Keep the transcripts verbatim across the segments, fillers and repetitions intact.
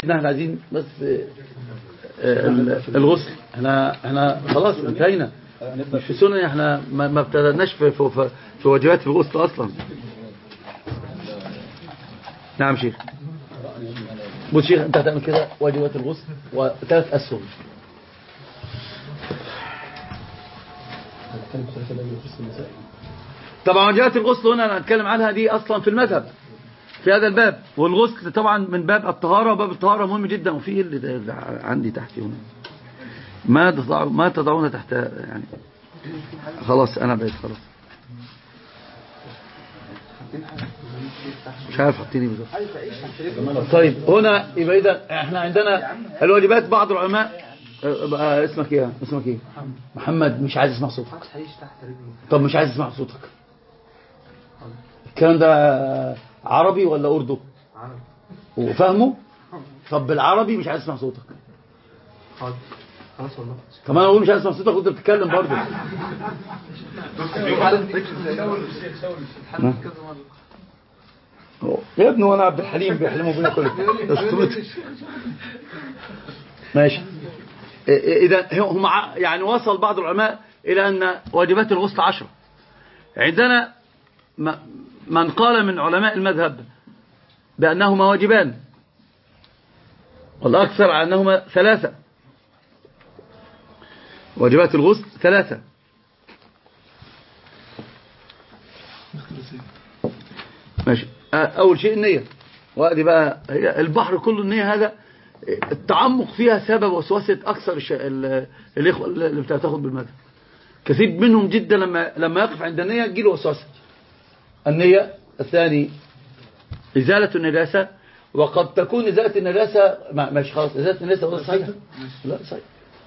احنا عايزين بس الغسل. احنا احنا خلاص انتهينا مش في سنة. احنا ما ابتدأناش في, في, في واجبات في الغسل اصلا. نعم شيخ. بص شيخ، انت هتعمل كده واجبات الغسل وثلاث اسهم. طبعا واجبات الغسل هنا انا هتكلم عنها دي اصلا في المذهب في هذا الباب، والغسل طبعا من باب الطهارة، وباب الطهارة مهم جدا. وفيه اللي عندي تحت هنا ما تضع ما تضعون تحت يعني. خلاص انا بقيت خلاص مش عارف حاطيني بالظبط. طيب هنا يبقى اذا احنا عندنا الواجبات. بعض العلماء اسمك ايه اسمك ايه محمد؟ مش عايز اسمع صوتك. طب مش عايز اسمع صوتك. الكلام ده عربي ولا اردو؟ عربي. وفهمه؟ طب بالعربي مش عايز اسمع صوتك. حاضر خلاص والله. طب انا اقول مش عايز اسمع صوتك وانت بتتكلم برضه. يا ابني وانا عبد الحليم بيحلموا بينا كله. ماشي. اذا هم يعني وصل بعض العلماء الى ان واجبات الغسل عشرة. عندنا من قال من علماء المذهب بانهما واجبان، والاكثر على انهما ثلاثه. واجبات الغسل ثلاثه. ماشي. اول شيء النيه، وادي بقى هي البحر كله. النيه هذا التعمق فيها سبب وسوسه اكثر الاخوه اللي بتاخد بالمذهب. كثير منهم جدا لما لما يقف عند النيه تجيله وسوسه. النيه. الثاني ازاله النجاسه، وقد تكون ازاله النجاسه ماشي خلاص. ازاله النجاسه ولا صحيح؟ لا صحيح.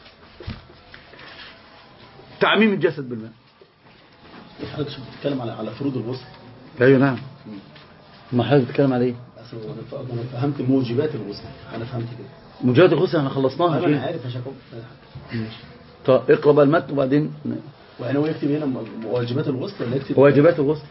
تعميم الجسد بالماء. حضرتك بتتكلم على على فروض الغسل. ايوه نعم. ما حضرتك بتتكلم على ايه؟ انا فهمت موجبات الغسل. انا فهمت كده موجبات الغسل احنا خلصناها. انا عارف عشان طب اقرا بقى المتن وبعدين. وانا هو يكتب هنا واجبات الغسل ولا يكتب واجبات الغسل؟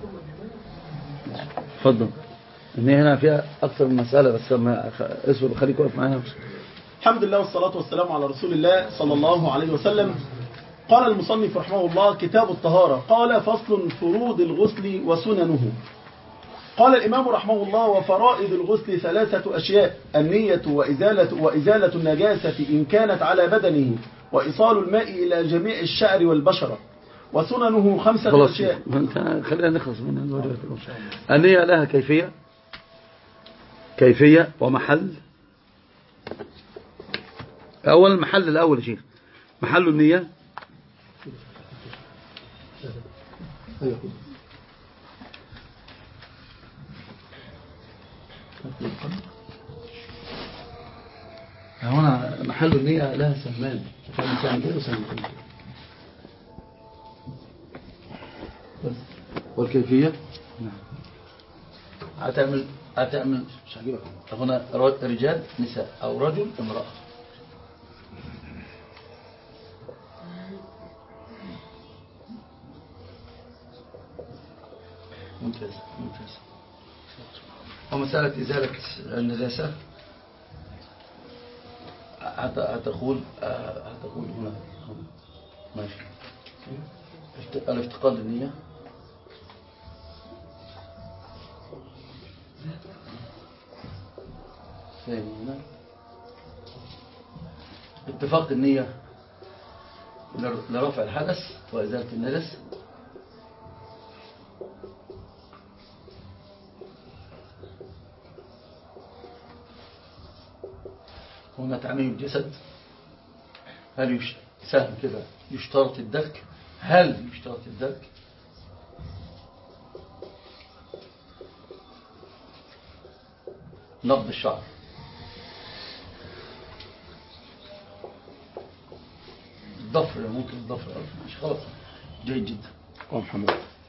اتفضل. ان هنا فيها اكثر من مساله بس ما اصبر خليك واقف معايا. الحمد لله والصلاه والسلام على رسول الله صلى الله عليه وسلم. قال المصنف رحمه الله: كتاب الطهارة. قال: فصل فروض الغسل وسننه. قال الإمام رحمه الله: وفرائض الغسل ثلاثة أشياء: النية وإزالة, وإزالة النجاسة إن كانت على بدنه، وإيصال الماء إلى جميع الشعر والبشرة. وسننه خمسة أشياء. خلينا نخلص من الواجبات. النية لها كيفية كيفية ومحل. أول المحل الأول يا شيخ، محل النية هنا. محل النية لها سهمان، سهم كده وسهم كده. والكيفية نعم. هتعمل هتعمل مش هجيبك هنا رجال نساء او رجل امرأة. ممتاز ممتاز. ومسألة إزالة النجاسة هتقول هتقول هنا ماشي. الافتقاد النية هنا. اتفاق النية لرفع الحدث وإزالة النجس. هنا تعميم الجسد. هل يش... سهل كده يشترط الدلك؟ هل يشترط الدلك؟ نبض الشعر. الضفر ممكن الضفر مش خلاص. جيد جدا. قام محمد.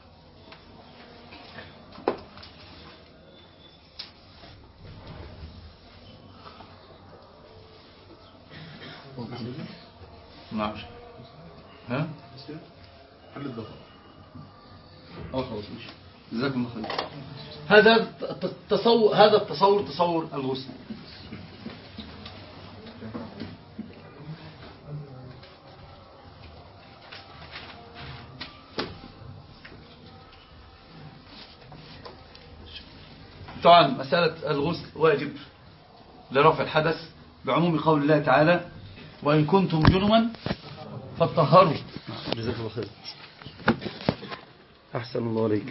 نعم. ها؟ حل الضفر. اه خلاص ماشي. جزاكم الله خير. هذا التصور هذا التصور تصور الغسل. طبعا مسألة الغسل واجب لرفع الحدث بعموم قول الله تعالى وإن كنتم جنبا فاطهروا. جزاك الله خير. أحسن الله عليك.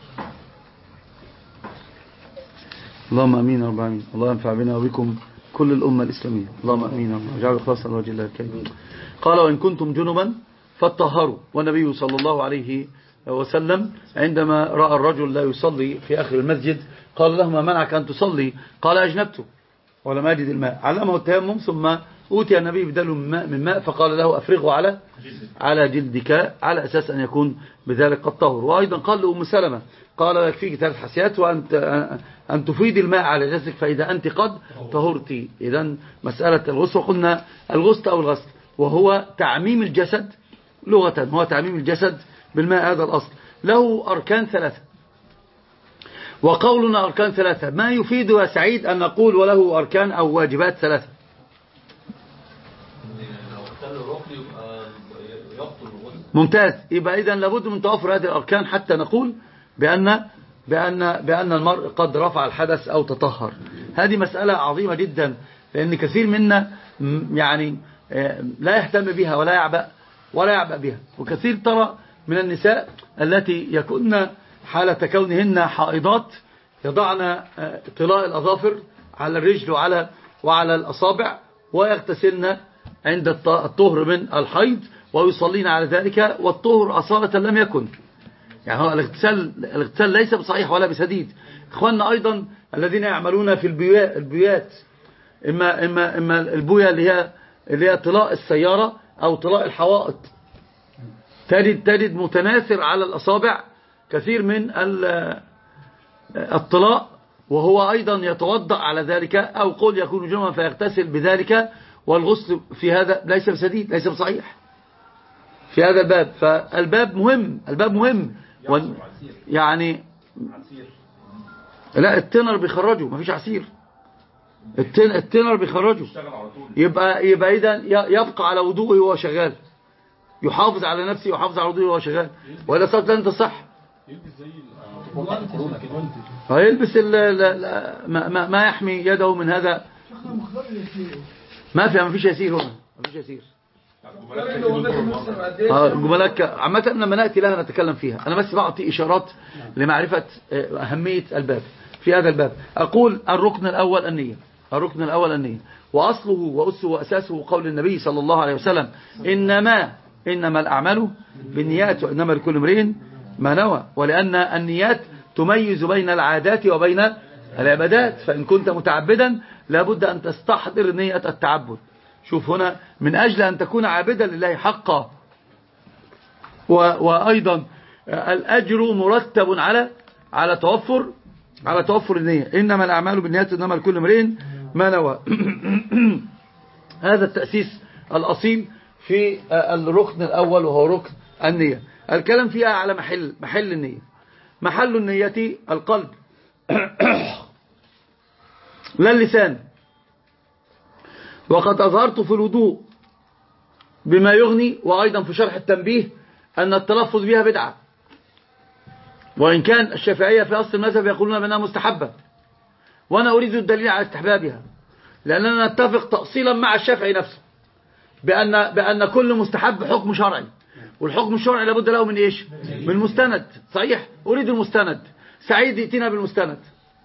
اللهم أمين يا رب العالمين. الله ينفع بنا وبكم كل الأمة الإسلامية. اللهم أمين يا رب. اجعل خلاصا لوجه الله الكريم. قال وإن كنتم جنبا فاطهروا. والنبي صلى الله عليه وسلم عندما رأى الرجل لا يصلي في آخر المسجد قال له ما منعك أن تصلي؟ قال أجنبت ولم أجد الماء. علمه التيمم ثم أوتي النبي بدل من ماء, من ماء فقال له أفرغه على على جلدك على أساس أن يكون بذلك قد طهر. وأيضا قال لأم سلمة قال يكفيك ثلاث حسيات وأن أن تفيد الماء على جسدك فإذا أنت قد طهرتي. إذن مسألة الغسل قلنا الغسل أو الغسل وهو تعميم الجسد لغة، هو تعميم الجسد بالماء. هذا الأصل له أركان ثلاثة. وقولنا أركان ثلاثة ما يفيد يا سعيد أن نقول وله أركان أو واجبات ثلاثة. ممتاز. يبقى إذن لابد من توفر هذه الأركان حتى نقول بأن بأن بأن المرء قد رفع الحدث أو تطهر. هذه مسألة عظيمة جدا لأن كثير منا يعني لا يهتم بها ولا يعبأ ولا يعبأ بها. وكثير ترى من النساء التي يكون حالة كونهن حائضات يضعن طلاء الأظافر على الرجل وعلى وعلى الأصابع ويغتسلن عند الطهر من الحيض ويصلين على ذلك والطهر أصالة لم يكن. يعني هو الاغتسال الاغتسال ليس بصحيح ولا بسديد. إخواننا أيضا الذين يعملون في البيوت إما إما إما البوية اللي هي اللي هي طلاء السيارة أو طلاء الحوائط تجد تجد متناثر على الأصابع كثير من الطلاء وهو أيضا يتوضأ على ذلك أو قل يكون جنبا فيغتسل بذلك. والغسل في هذا ليس بسديد ليس بصحيح في هذا الباب. فالباب مهم الباب مهم يعني لا التنر بيخرجه ما فيش عصير التنر بيخرجه يبقى يبقى إذا يبقى على وضوءه وهو شغال يحافظ على نفسه ويحافظ على وضوءه وهو شغال وإلا صارت لن تصح. يلبس ما, ما, ما يحمي يده من هذا. ما في ما فيش يسير هنا ما فيش يسير. الجملات عامة لما نأتي لها نتكلم فيها. أنا بس بعطي إشارات لمعرفة أهمية الباب في هذا الباب. أقول الركن الأول النية. الركن الأول النية وأصله وأسه وأساسه قول النبي صلى الله عليه وسلم إنما إنما الأعمال بالنيات وإنما لكل امرئ ما نوى. ولأن النيات تميز بين العادات وبين العبادات. فإن كنت متعبدا لابد أن تستحضر نية التعبد. شوف هنا من أجل أن تكون عابدا لله حقا. وأيضا الأجر مرتب على على توفر على توفر النية. إنما الأعمال بالنيات إنما لكل امرئ ما نوى. هذا التأسيس الأصيل في الركن الأول وهو ركن النية. الكلام فيها على محل محل النية. محل النية القلب لا اللسان. وقد أظهرت في الوضوء بما يغني وأيضا في شرح التنبيه أن التلفظ بها بدعة. وإن كان الشافعية في أصل المذهب يقولون بأنها مستحبة وأنا أريد الدليل على استحبابها لأننا نتفق تأصيلا مع الشافعي نفسه بأن, بأن كل مستحب حكم شرعي والحكم الشرعي لابد له من إيش؟ من مستند. صحيح أريد المستند. سعيد ائتنا بالمستند.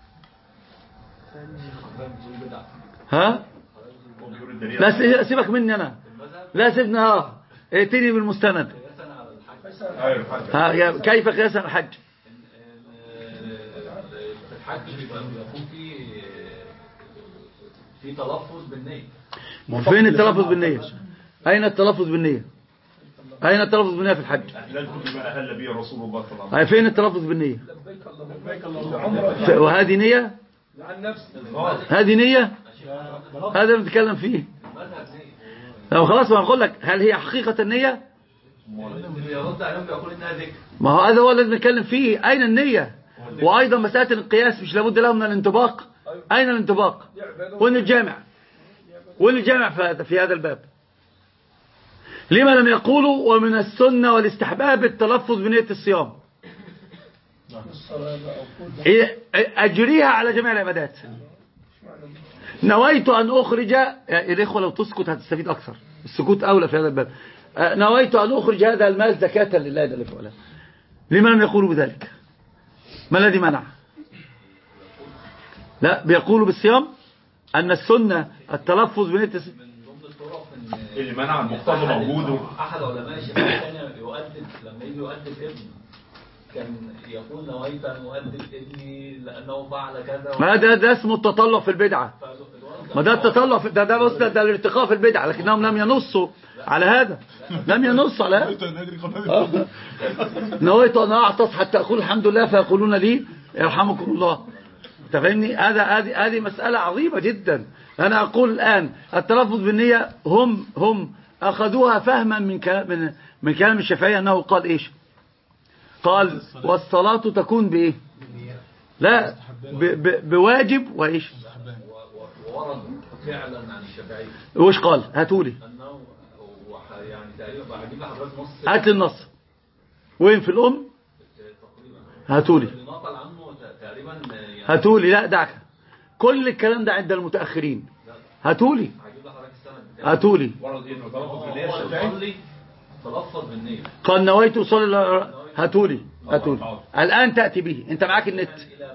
ها لا سيبك مني أنا لا سيبنا ها ائتني بالمستند. ها كيف قياسا الحج؟ الحج بيبقى بيكون في في تلفظ بالنية. فين التلفظ بالنية؟ أين التلفظ بالنية؟ أين التلفظ بالنية في الحج؟ أي فين التلفظ بالنية؟ وهذه نية؟ هذه نية؟ هذا اللي نتكلم فيه. لو خلاص ما نقول لك هل هي حقيقة النية؟ ما هو هذا هو اللي نتكلم فيه. أين النية؟ وأيضا مسألة القياس مش لابد له من الانطباق. أين الانطباق؟ وين الجامع؟ وين الجامع في هذا الباب؟ لما لم يقولوا ومن السنة والاستحباب التلفظ بنية الصيام؟ أجريها على جميع العبادات. نويت أن أخرج، الإخوة لو تسكت هتستفيد أكثر، السكوت أولى في هذا الباب. نويت أن أخرج هذا المال زكاة لله جل وعلا. لمن لم يقولوا بذلك؟ ما الذي منع؟ لا، بيقولوا بالصيام أن السنة التلفظ بنية الس... اللي منع المقتضى موجود. أحد علماء الشافعية كان يؤدب لما يجي يؤدب ابنه كان يقول نويت أن أؤدب ابني لأنه فعل كذا. ما ده ده اسمه التطلع في البدعة. ما ده التطلع في ده ده بص ده, ده الارتقاء في البدعة، لكنهم لم ينصوا على هذا، لم ينصوا على هذا. نويت أن أعطس حتى أقول الحمد لله فيقولون لي يرحمكم الله. تفهمني؟ هذا هذه هذه مسألة عظيمة جدا. أنا أقول الآن التلفظ بالنية هم هم أخذوها فهما من كلام من من كلام الشافعي أنه قال إيش؟ قال والصلاة تكون بإيه؟ لا ب ب بواجب وإيش؟ وورد فعلا عن الشافعي. وإيش قال؟ هاتولي. أنه يعني تقريبا هجيب لحضرتك نص. هات لي النص. وين في الأم؟ هاتولي. نقل عنه تقريبا يعني. هاتولي. لا دعك. كل الكلام ده عند المتأخرين. هاتولي. هجيب لحضرتك السند. هاتولي. ورد إيه؟ تلفظ بالنية. تلفظ بالنية. قال نويت أصلي. هاتولي. هاتولي. الآن تأتي به. أنت معاك النت.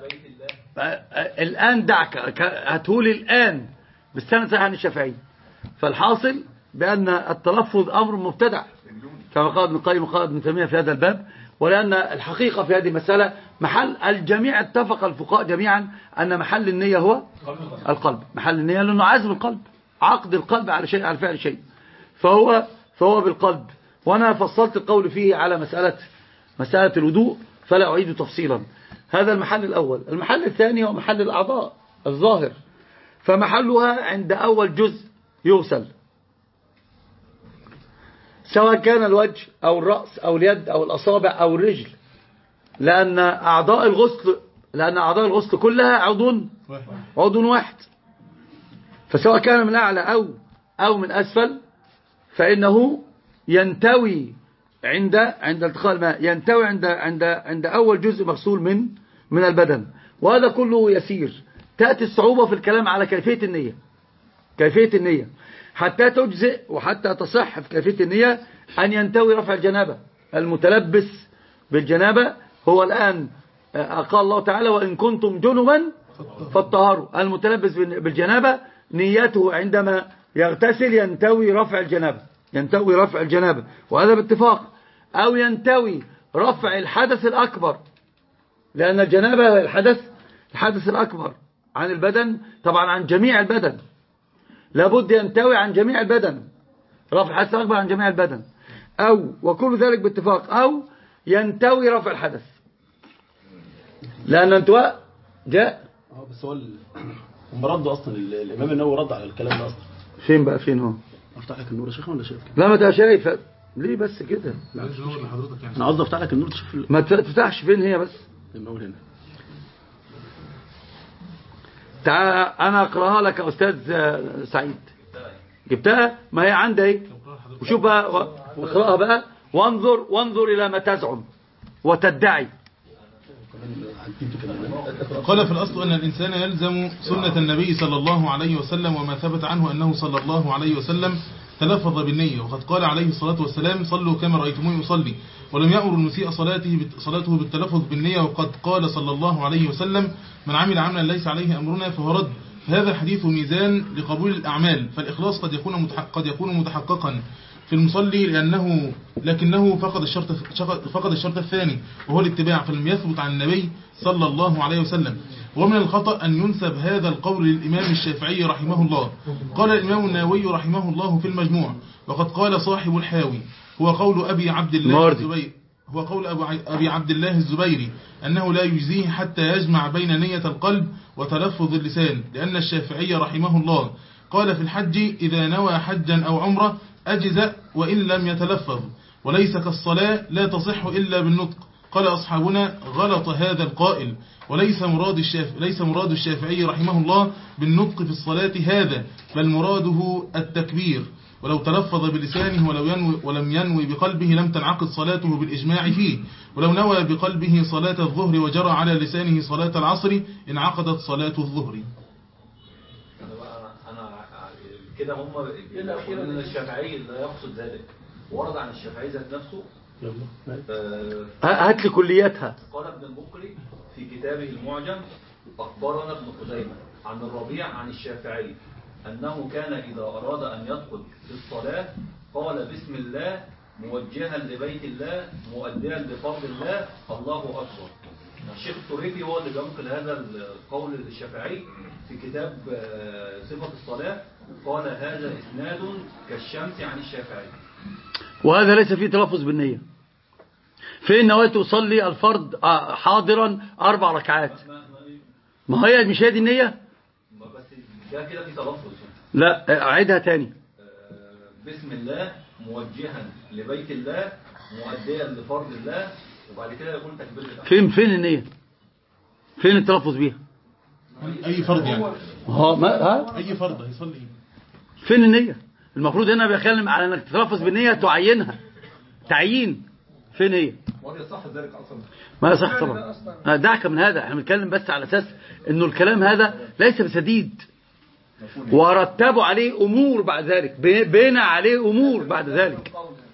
الآن دعك. هاتولي الآن بالسند صحيح عن الشافعي. فالحاصل بأن التلفظ أمر مبتدع كما قال ابن القيم وقال ابن تيمية في هذا الباب، ولأن الحقيقة في هذه المسألة محل الجميع اتفق الفقهاء جميعا أن محل النية هو القلب. محل النية لأنه عزم القلب، عقد القلب على شيء، على فعل شيء، فهو فهو بالقلب. وأنا فصلت القول فيه على مسألة مسألة الوضوء فلا أعيد تفصيلا. هذا المحل الأول. المحل الثاني هو محل الأعضاء الظاهر، فمحلها عند أول جزء يغسل، سواء كان الوجه أو الرأس أو اليد أو الأصابع أو الرجل، لأن أعضاء الغسل لأن أعضاء الغسل كلها عضو عضو واحد. فسواء كان من أعلى أو أو من أسفل فإنه ينتوي عند عند التقاء الماء، ينتوي عند عند عند أول جزء مغسول من من البدن. وهذا كله يسير. تأتي الصعوبة في الكلام على كيفية النية، كيفية النية حتى تجزئ وحتى تصح في كيفية النية أن ينتوي رفع الجنابة. المتلبس بالجنابة هو الآن قال الله تعالى وإن كنتم جنبا فاطهروا. المتلبس بالجنابة نيته عندما يغتسل ينتوي رفع الجنابة، ينتوي رفع الجنابة، وهذا باتفاق. أو ينتوي رفع الحدث الأكبر، لأن الجنابة الحدث الحدث الأكبر عن البدن، طبعا عن جميع البدن، لابد ينتوي عن جميع البدن، رفع الحدث الأكبر عن جميع البدن، أو وكل ذلك باتفاق، أو ينتوي رفع الحدث، لأن انتواء جاء. اه بس هو هم ردوا أصلا، الإمام النووي رد على الكلام ده أصلا. فين بقى فين هو؟ أفتح لك النور يا شيخ ولا شايف كده؟ لا ما انت شايف ليه بس كده؟ أنا قصدي أفتح لك النور تشوف ال... ما تفتحش فين هي بس. النور هنا. تعال أنا أقرأها لك يا أستاذ سعيد. جبتها؟ ما هي عندي. وشوف بقى اقرأها بقى وانظر وانظر إلى ما تزعم وتدعي. قال في الأصل أن الإنسان يلزم سنة النبي صلى الله عليه وسلم وما ثبت عنه أنه صلى الله عليه وسلم تلفظ بالنية، وقد قال عليه الصلاة والسلام صلوا كما رأيتموني أصلي، ولم يأمر المسيء صلاته صلاته بالتلفظ بالنية، وقد قال صلى الله عليه وسلم من عمل عملا ليس عليه أمرنا فهو رد. فهذا الحديث ميزان لقبول الأعمال، فالإخلاص قد يكون قد يكون متحققا في المصلي لأنه لكنه فقد الشرط فقد الشرط الثاني وهو الاتباع، فلم يثبت عن النبي صلى الله عليه وسلم. ومن الخطأ أن ينسب هذا القول للإمام الشافعي رحمه الله. قال الإمام النووي رحمه الله في المجموع وقد قال صاحب الحاوي هو قول أبي عبد الله الزبيري هو قول أبي عبد الله الزبيري أنه لا يجزيه حتى يجمع بين نية القلب وتلفظ اللسان، لأن الشافعي رحمه الله قال في الحج إذا نوى حجا أو عمره أجزأ وإن لم يتلفظ، وليس كالصلاة لا تصح إلا بالنطق. قال أصحابنا غلط هذا القائل، وليس مراد الشافعي ليس مراد الشافعي رحمه الله بالنطق في الصلاة هذا، بل مراده التكبير. ولو تلفظ بلسانه ولو ينوي ولم ينوي بقلبه لم تنعقد صلاته بالإجماع فيه، ولو نوى بقلبه صلاة الظهر وجرى على لسانه صلاة العصر انعقدت صلاة الظهر. انا بقى انا كده هم يقولون الشافعي لا يقصد ذلك، ورد عن الشافعي ذات نفسه. آه هات لي كلياتها. قال ابن المقري في كتابه المعجم: اخبرنا ابن خزيمة عن الربيع عن الشافعي انه كان اذا اراد ان يدخل في الصلاة قال بسم الله موجها لبيت الله مؤديا لفرض الله الله اكبر. الشيخ الطريفي هو اللي بينقل هذا القول للشافعي في كتاب صفة الصلاة، قال هذا إسناد كالشمس عن الشافعي. وهذا ليس فيه تلفظ بالنية. فين نويت أصلي الفرض حاضرا أربع ركعات؟ ما هي مش هي دي النية؟ بس ده كده في تلفظ. لا أعيدها تاني. بسم الله موجها لبيت الله مؤديا لفرض الله، وبعد كده يقول تكبير الأحد. فين فين النية؟ فين التلفظ بيها؟ أي فرض يعني؟ ها ما ها؟ أي فرض هيصلي. فين النية؟ المفروض هنا بيتكلم على انك تتلفظ بالنية تعينها. تعيين. فين هي؟ وهل يصح ذلك اصلا؟ ما يصح طبعا. دعك من هذا، احنا بنتكلم بس على اساس انه الكلام هذا ليس بسديد. ورتبوا عليه امور بعد ذلك، بنى عليه امور بعد ذلك.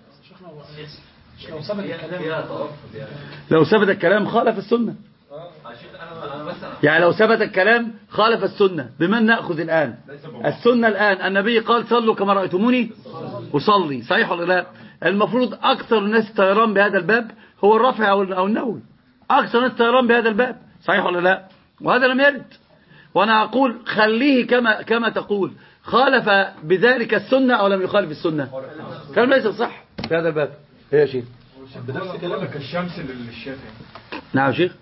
لو ثبت الكلام لو ثبت الكلام خالف السنة. يعني لو ثبت الكلام خالف السنة. بمن نأخذ الآن؟ السنة الآن النبي قال صلوا كما رأيتموني أصلي، صحيح ولا لا؟ المفروض أكثر الناس طيران بهذا الباب هو الرافع أو النووي. أكثر الناس طيران بهذا الباب، صحيح ولا لا؟ وهذا لم يرد. وأنا أقول خليه كما كما تقول، خالف بذلك السنة أو لم يخالف السنة؟ كلام ليس صح في هذا الباب. هي شيء بنفس كلامك الشمس للشافعي. نعم شيخ.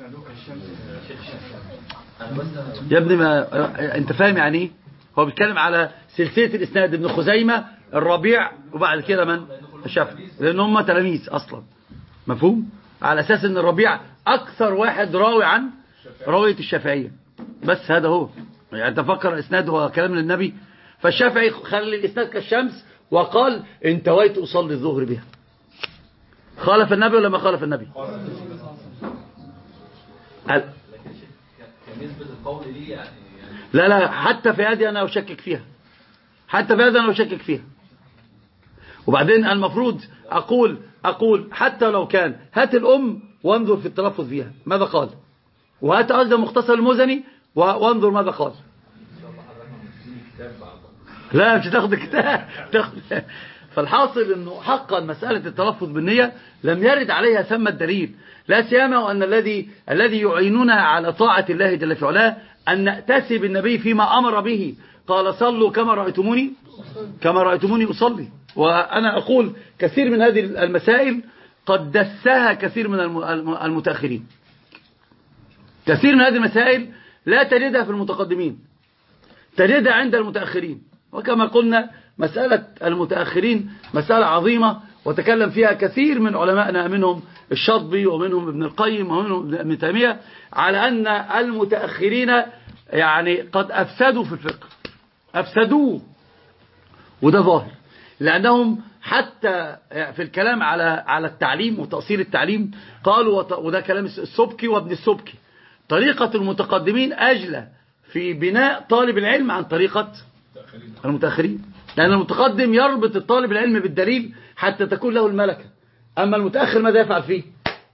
يا ابني ما انت فاهم يعني ايه؟ هو بيتكلم على سلسله الاسناد ابن خزيمه الربيع وبعد كده من الشافعي، لان هم تلاميذ اصلا. مفهوم؟ على اساس ان الربيع اكثر واحد راوي عن روايه الشافعيه. بس هذا هو يعني تفكر اسناد هو كلام للنبي. فالشافعي خلى الاسناد كالشمس وقال ان تويت اصلي الظهر بها. خالف النبي ولا ما خالف النبي؟ كنسبة القول لي يعني لا لا حتى في هذه أنا أشكك فيها، حتى في هذا أنا أشكك فيها. وبعدين المفروض أقول أقول حتى لو كان هات الأم وانظر في التلفظ فيها ماذا قال، وهات أيضا مختصر المزني وانظر ماذا قال. لا مش تاخد الكتاب تاخد. فالحاصل انه حقا مسألة التلفظ بالنية لم يرد عليها ثم الدليل، لا سيما وان الذي الذي يعيننا على طاعة الله جل في علاه ان نأتسي بالنبي فيما امر به. قال صلوا كما رأيتموني كما رأيتموني اصلي. وانا اقول كثير من هذه المسائل قد دسها كثير من المتأخرين. كثير من هذه المسائل لا تجدها في المتقدمين، تجدها عند المتأخرين. وكما قلنا مسألة المتأخرين مسألة عظيمة وتكلم فيها كثير من علمائنا، منهم الشاطبي ومنهم ابن القيم ومنهم ابن تيمية، على أن المتأخرين يعني قد أفسدوا في الفقه، أفسدوه. وده ظاهر لأنهم حتى في الكلام على على التعليم وتأصيل التعليم قالوا، وده كلام السبكي وابن السبكي، طريقة المتقدمين أجلى في بناء طالب العلم عن طريقة المتأخرين، لأن المتقدم يربط الطالب العلم بالدليل حتى تكون له الملكة. أما المتأخر ماذا يفعل فيه؟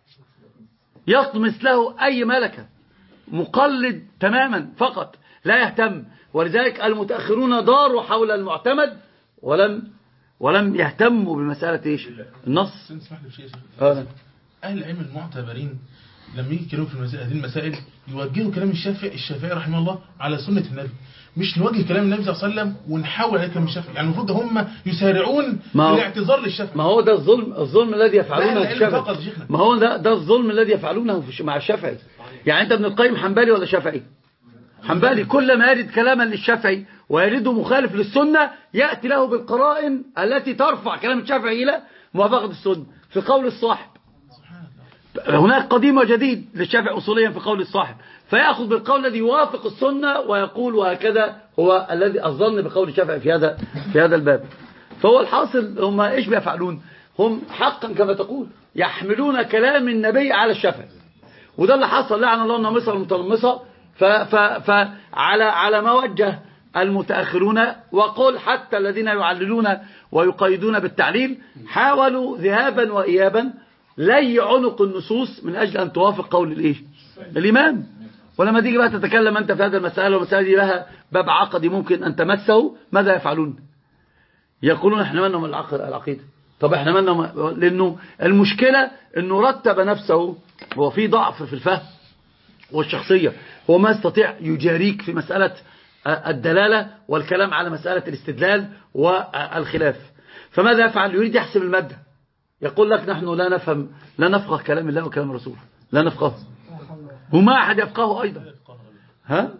يطمس له أي ملكة، مقلد تماما فقط لا يهتم. ولذلك المتأخرون داروا حول المعتمد ولم ولم يهتموا بمسألة إيش؟ النص. أهل العلم المعتبرين لما يجي يتكلموا في المسائل هذه المسائل يوجهوا كلام الشافعي الشافعي رحمه الله على سنة النبي، مش نوجه كلام النبي صلى الله عليه وسلم ونحاول على كلام الشافعي. يعني المفروض هم يسارعون بالاعتذار للشافعي. ما هو ده الظلم الظلم الذي يفعلونه الشافعي. ما هو ده ده الظلم الذي يفعلونه مع الشافعي. يعني انت ابن القيم حنبلي ولا شافعي؟ حنبلي. كل ما يرد كلاما للشافعي ويرده مخالف للسنة يأتي له بالقرائن التي ترفع كلام الشافعي إلى موافقة السنة في قول الصاحب. هناك قديم وجديد للشافعي أصوليا في قول الصاحب، فيأخذ بالقول الذي يوافق السنة ويقول وهكذا هو الذي الظن بقول الشافعي في هذا في هذا الباب. فهو الحاصل هم إيش بيفعلون؟ هم حقا كما تقول يحملون كلام النبي على الشافعي، وده اللي حصل. لعن الله النامصة والمتنمصة. فعلى على ما وجه المتأخرون، وقل حتى الذين يعللون ويقيدون بالتعليل حاولوا ذهابا وإيابا لي عنق النصوص من أجل أن توافق قول الإيه؟ الإمام. ولما تيجي بقى تتكلم أنت في هذا المسألة، والمسألة دي لها باب عقدي ممكن أن تمسه، ماذا يفعلون؟ يقولون احنا مالنا من العقيدة. طب احنا مالنا م... لأنه المشكلة أنه رتب نفسه، هو في ضعف في الفهم والشخصية، هو ما يستطيع يجاريك في مسألة الدلالة والكلام على مسألة الاستدلال والخلاف. فماذا يفعل؟ يريد يحسم المادة، يقول لك نحن لا نفهم لا نفقه كلام الله وكلام الرسول، لا نفقه، وما أحد يفقهه أيضا. ها؟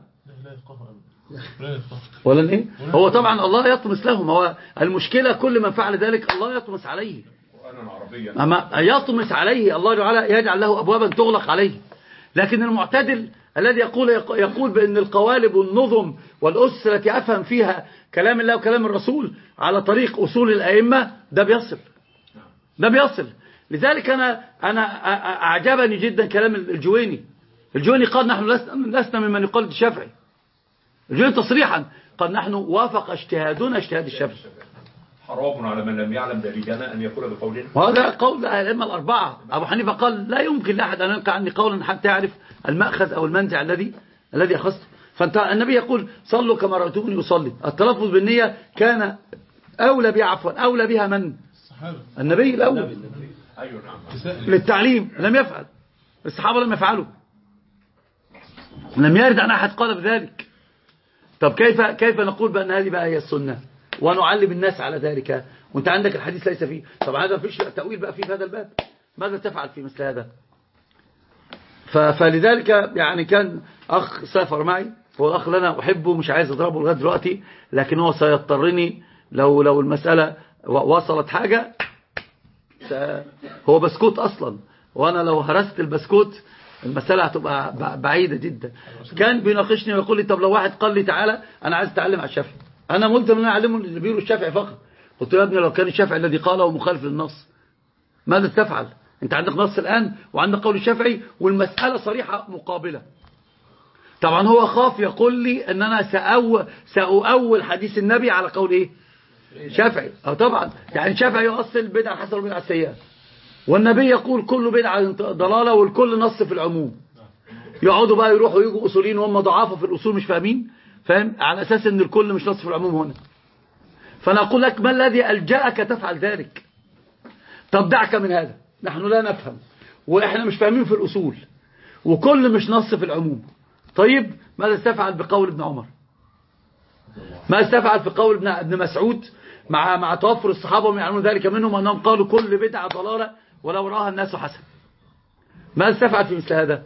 ولا ايه؟ هو طبعا الله يطمس لهم. هو المشكلة كل من فعل ذلك الله يطمس عليه، أما يطمس عليه الله تعالى يجعل له أبوابا تغلق عليه. لكن المعتدل الذي يقول يقول بأن القوالب والنظم والأسس التي أفهم فيها كلام الله وكلام الرسول على طريق أصول الأئمة، ده بيصل ده بيصل لذلك أنا أنا أعجبني جدا كلام الجويني. الجويني قال نحن لسنا ممن يقلد الشافعي. الجويني تصريحا قال نحن وافق اجتهادنا اجتهاد الشافعي. حرام على من لم يعلم دليلنا أن يقول بقولنا. وهذا قول الأئمة الأربعة. أبو حنيفة قال لا يمكن لأحد أن ينقع عني قولا حتى يعرف المأخذ أو المنزع الذي الذي أخذته. فأنت النبي يقول صلوا كما رأيتموني أصلي. التلفظ بالنية كان أولى بها، عفوا أولى بها من؟ النبي الأول للتعليم، لم يفعل. الصحابة لم يفعلوا، لم يرد عن أحد قال بذلك. طب كيف كيف نقول بأن هذه بقى هي السنة ونعلم الناس على ذلك وانت عندك الحديث ليس فيه؟ طبعا هذا فيش تأويل بقى فيه في هذا الباب. ماذا تفعل في مثل هذا؟ فلذلك يعني كان أخ سافر معي، هو أخ لنا أحبه، مش عايز أضربه لغاية دلوقتي، لكن هو سيضطرني لو لو المسألة وصلت حاجة. هو بسكوت أصلا، وأنا لو هرست البسكوت المسألة هتبقى بعيدة جدا. كان بيناقشني ويقول لي طب لو واحد قال لي تعالى أنا عايز أتعلم على الشافعي، أنا ملزم أن أنا أعلمه اللي بيقولوا الشافعي فقط. قلت له يا ابني لو كان الشافعي الذي قاله مخالف للنص ماذا تفعل؟ أنت عندك نص الآن وعندك قول الشافعي والمسألة صريحة مقابلة. طبعا هو خاف يقول لي أن أنا سأو سأؤول حديث النبي على قول إيه؟ شافعي. أو طبعا يعني الشافعي يؤصل بدعة حسنة والبدعة السيئة، والنبي يقول كل بدعة ضلالة والكل نص في العموم. يقعدوا بقى يروحوا يجوا أصولين وهم ضعافة في الأصول مش فاهمين، فاهم، على أساس أن الكل مش نص في العموم هنا. فأنا أقول لك ما الذي ألجأك تفعل ذلك؟ طب دعك من هذا، نحن لا نفهم وإحنا مش فاهمين في الأصول وكل مش نص في العموم. طيب ماذا استفعل بقول ابن عمر؟ ما استفعل في قول ابن ابن مسعود مع مع توفر الصحابة ومن يعلمون ذلك منهم أنهم قالوا كل بدعة ضلالة ولو رآها الناس حسن. ما استفعل في مثل هذا؟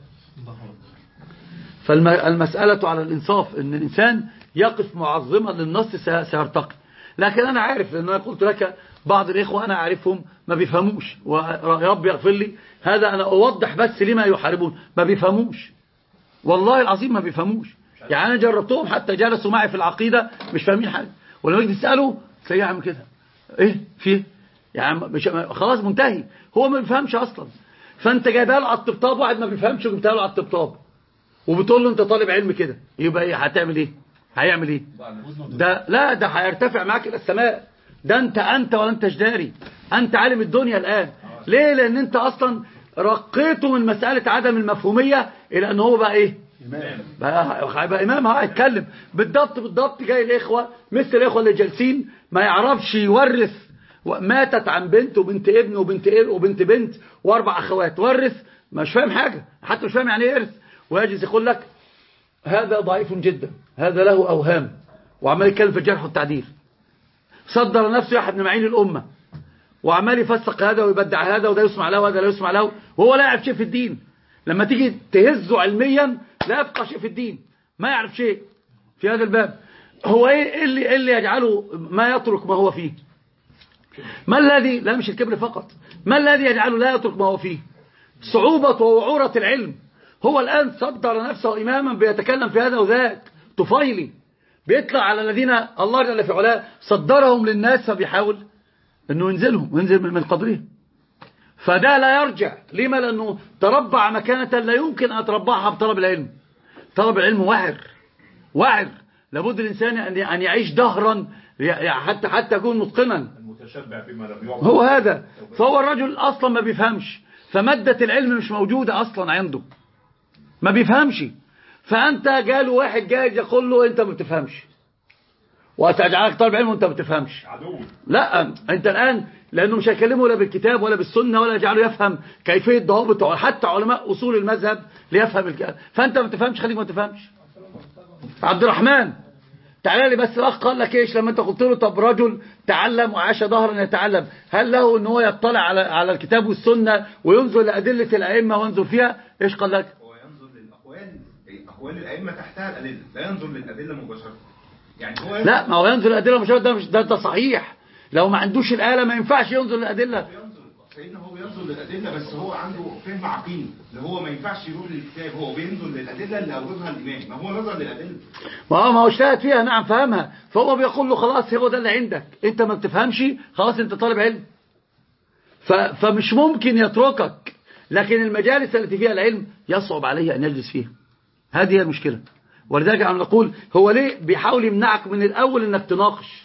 فالمسألة على الإنصاف، أن الإنسان يقف معظما للنص سيرتقي. لكن أنا عارف، لأن أنا قلت لك بعض الإخوة أنا أعرفهم ما بيفهموش، ويا رب يغفر لي هذا، أنا أوضح بس لما يحاربون، ما بيفهموش والله العظيم، ما بيفهموش. يعني أنا جربتهم حتى جلسوا معي في العقيدة مش فاهمين حاجة، ولما يجي تسأله سيئة عم كده إيه فيه يعني مش خلاص منتهي، هو ما بيفهمش أصلا. فأنت جايبها له على الطبطاب، واحد ما بيفهمش وجبتها له على الطبطاب وبتقول له أنت طالب علم كده، يبقى إيه هتعمل إيه؟ هيعمل إيه؟ ده لا ده هيرتفع معاك إلى السماء. ده أنت أنت ولا أنت جداري، أنت عالم الدنيا الآن. ليه؟ لأن أنت أصلا رقيته من مسألة عدم المفهومية إلى أنه هو بقى إيه؟ بقى, بقى إمام هيتكلم بالضبط بالضبط. جاي الإخوة مثل الإخوة اللي جالسين ما يعرفش يورث، ماتت عن بنت وبنت ابن وبنت ابن وبنت بنت واربع أخوات، ورث مش فاهم حاجة، حتى مش فاهم يعني إيه إرث، ويجلس يقول لك هذا ضعيف جدا، هذا له أوهام، وعمال يتكلم في الجرح والتعديل. صدر نفسه يحيى بن معين الأمة، وعمال يفسق هذا ويبدع هذا، وده يسمع له وهذا لا يسمع له، وهو لا يعرف شيء في الدين. لما تيجي تهزه علميا لا يبقى شيء في الدين، ما يعرف شيء في هذا الباب. هو ايه اللي, إيه اللي يجعله ما يترك ما هو فيه؟ ما الذي لا مش الكبر فقط، ما الذي يجعله لا يترك ما هو فيه؟ صعوبة ووعورة العلم. هو الآن صدر نفسه إماما بيتكلم في هذا وذاك، طفيلي بيطلع على الذين الله جل في علاه صدرهم للناس فبيحاول انه ينزلهم وينزل من قدرهم. فده لا يرجع. لما؟ لانه تربع مكانة لا يمكن ان تربعها بطلب العلم. طلب العلم وعر وعر. لابد الانسان ان يعيش دهرا حتى حتى يكون متقنا. المتشبع بما لم يعمل هو هذا. فهو الرجل اصلا ما بيفهمش، فمادة العلم مش موجودة اصلا عنده، ما بيفهمش. فانت جاله واحد جاي يقول له انت ما بتفهمش وسأجعلك طالب علم وانت ما بتفهمش. عدو. لا، انت الان لانه مش هيكلمه لا بالكتاب ولا بالسنه ولا يجعله يفهم كيفيه ضوابط، حتى علماء اصول المذهب ليفهم الكلام. فانت ما بتفهمش، خليك ما تفهمش. عبد الرحمن تعالى لي بس. الاخ قال لك ايش لما انت قلت له طب رجل تعلم وعاش ظهرا يتعلم، هل له ان هو يطلع على على الكتاب والسنه وينظر لادله الائمه وينظر فيها؟ ايش قال لك؟ هو ينظر للاقوال، اقوال الائمه تحتها الادله، لا ينظر للادله مباشره. يعني هو لا، ما هو ينظر للادله مباشره. ده مش ده, ده صحيح. لو ما عندوش الاله ما ينفعش ينظر للادله. سيدنا هو بينظر للادله بس هو عنده فهم عقيم، اللي هو ما ينفعش يروح للكتاب، هو بينظر للادله اللي اوردها الامام، ما هو نظر للادله. ما هو ما هو اجتهد فيها، نعم فهمها. فهو بيقول له خلاص هو ده اللي عندك، انت ما بتفهمش خلاص انت طالب علم. ف فمش ممكن يتركك. لكن المجالس التي فيها العلم يصعب عليه ان يجلس فيها. هذه هي المشكله. ولذلك عم نقول هو ليه بيحاول يمنعك من الاول انك تناقش،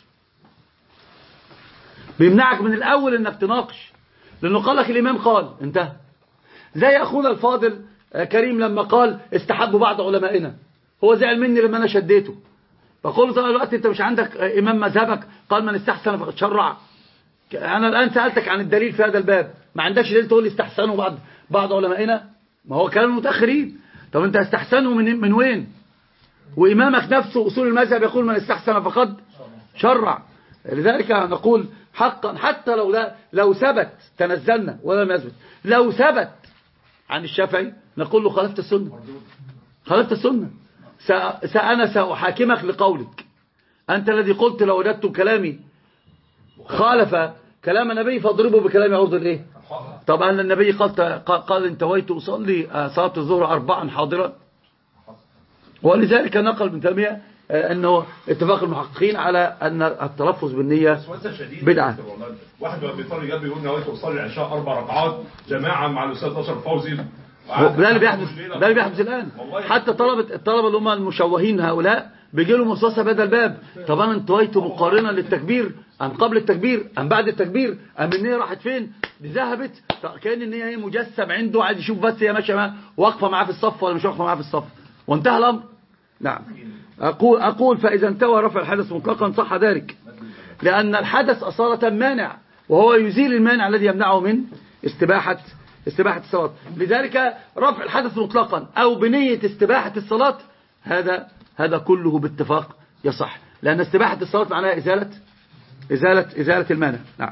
بيمنعك من الاول انك تناقش، لانه قال لك الامام قال انتهى. زي اخونا الفاضل كريم لما قال استحبوا بعض علمائنا، هو زعل مني لما انا شديته، فقلت له طول الوقت انت مش عندك امام مذهبك قال من استحسن فقد شرع. انا الان سالتك عن الدليل في هذا الباب، ما عندكش دليل تقول لي استحسنوا بعض بعض علمائنا؟ ما هو كلام المتاخرين. طب انت استحسنوا من من وين؟ وامامك نفسه اصول المذهب يقول من استحسن فقد شرع. لذلك نقول حقا حتى لو لا لو ثبت تنزلنا ولم يثبت، لو ثبت عن الشافعي نقول له خالفت السنه، خالفت السنه. سأنا سأحاكمك لقولك، أنت الذي قلت لو وجدت كلامي خالف كلام النبي فاضربه بكلام عرض الايه. طبعا النبي قال قال انتويت أصلي صلاة الظهر أربعا حاضرا. ولذلك نقل ابن تيمية أنه اتفاق المحققين على أن التلفظ بالنية بدعة. واحد بيطلع جنبي يقول نويت أصلي العشاء أربع ركعات جماعة مع الأستاذ أشرف فوزي. ده اللي بيحدث ده اللي بيحدث الآن. حتى طلبة الطلبة اللي هم المشوهين هؤلاء بيجي لهم مصاصة بدل الباب. طب انا انتويت مقارنة للتكبير ام قبل التكبير ام بعد التكبير ام النية راحت فين؟ دي ذهبت. كان النية هي مجسم عنده عايز يشوف بس هي ماشيه معاه واقفه معاه في الصف ولا مش واقفه معاه في الصف وانتهى الامر. نعم. اقول اقول فاذا انتوى رفع الحدث مطلقا صح ذلك، لان الحدث اصالة مانع وهو يزيل المانع الذي يمنعه من استباحة استباحة الصلاة. لذلك رفع الحدث مطلقا أو بنية استباحة الصلاة هذا هذا كله باتفاق يصح، لأن استباحة الصلاة معناها إزالة إزالة إزالة المانع. نعم.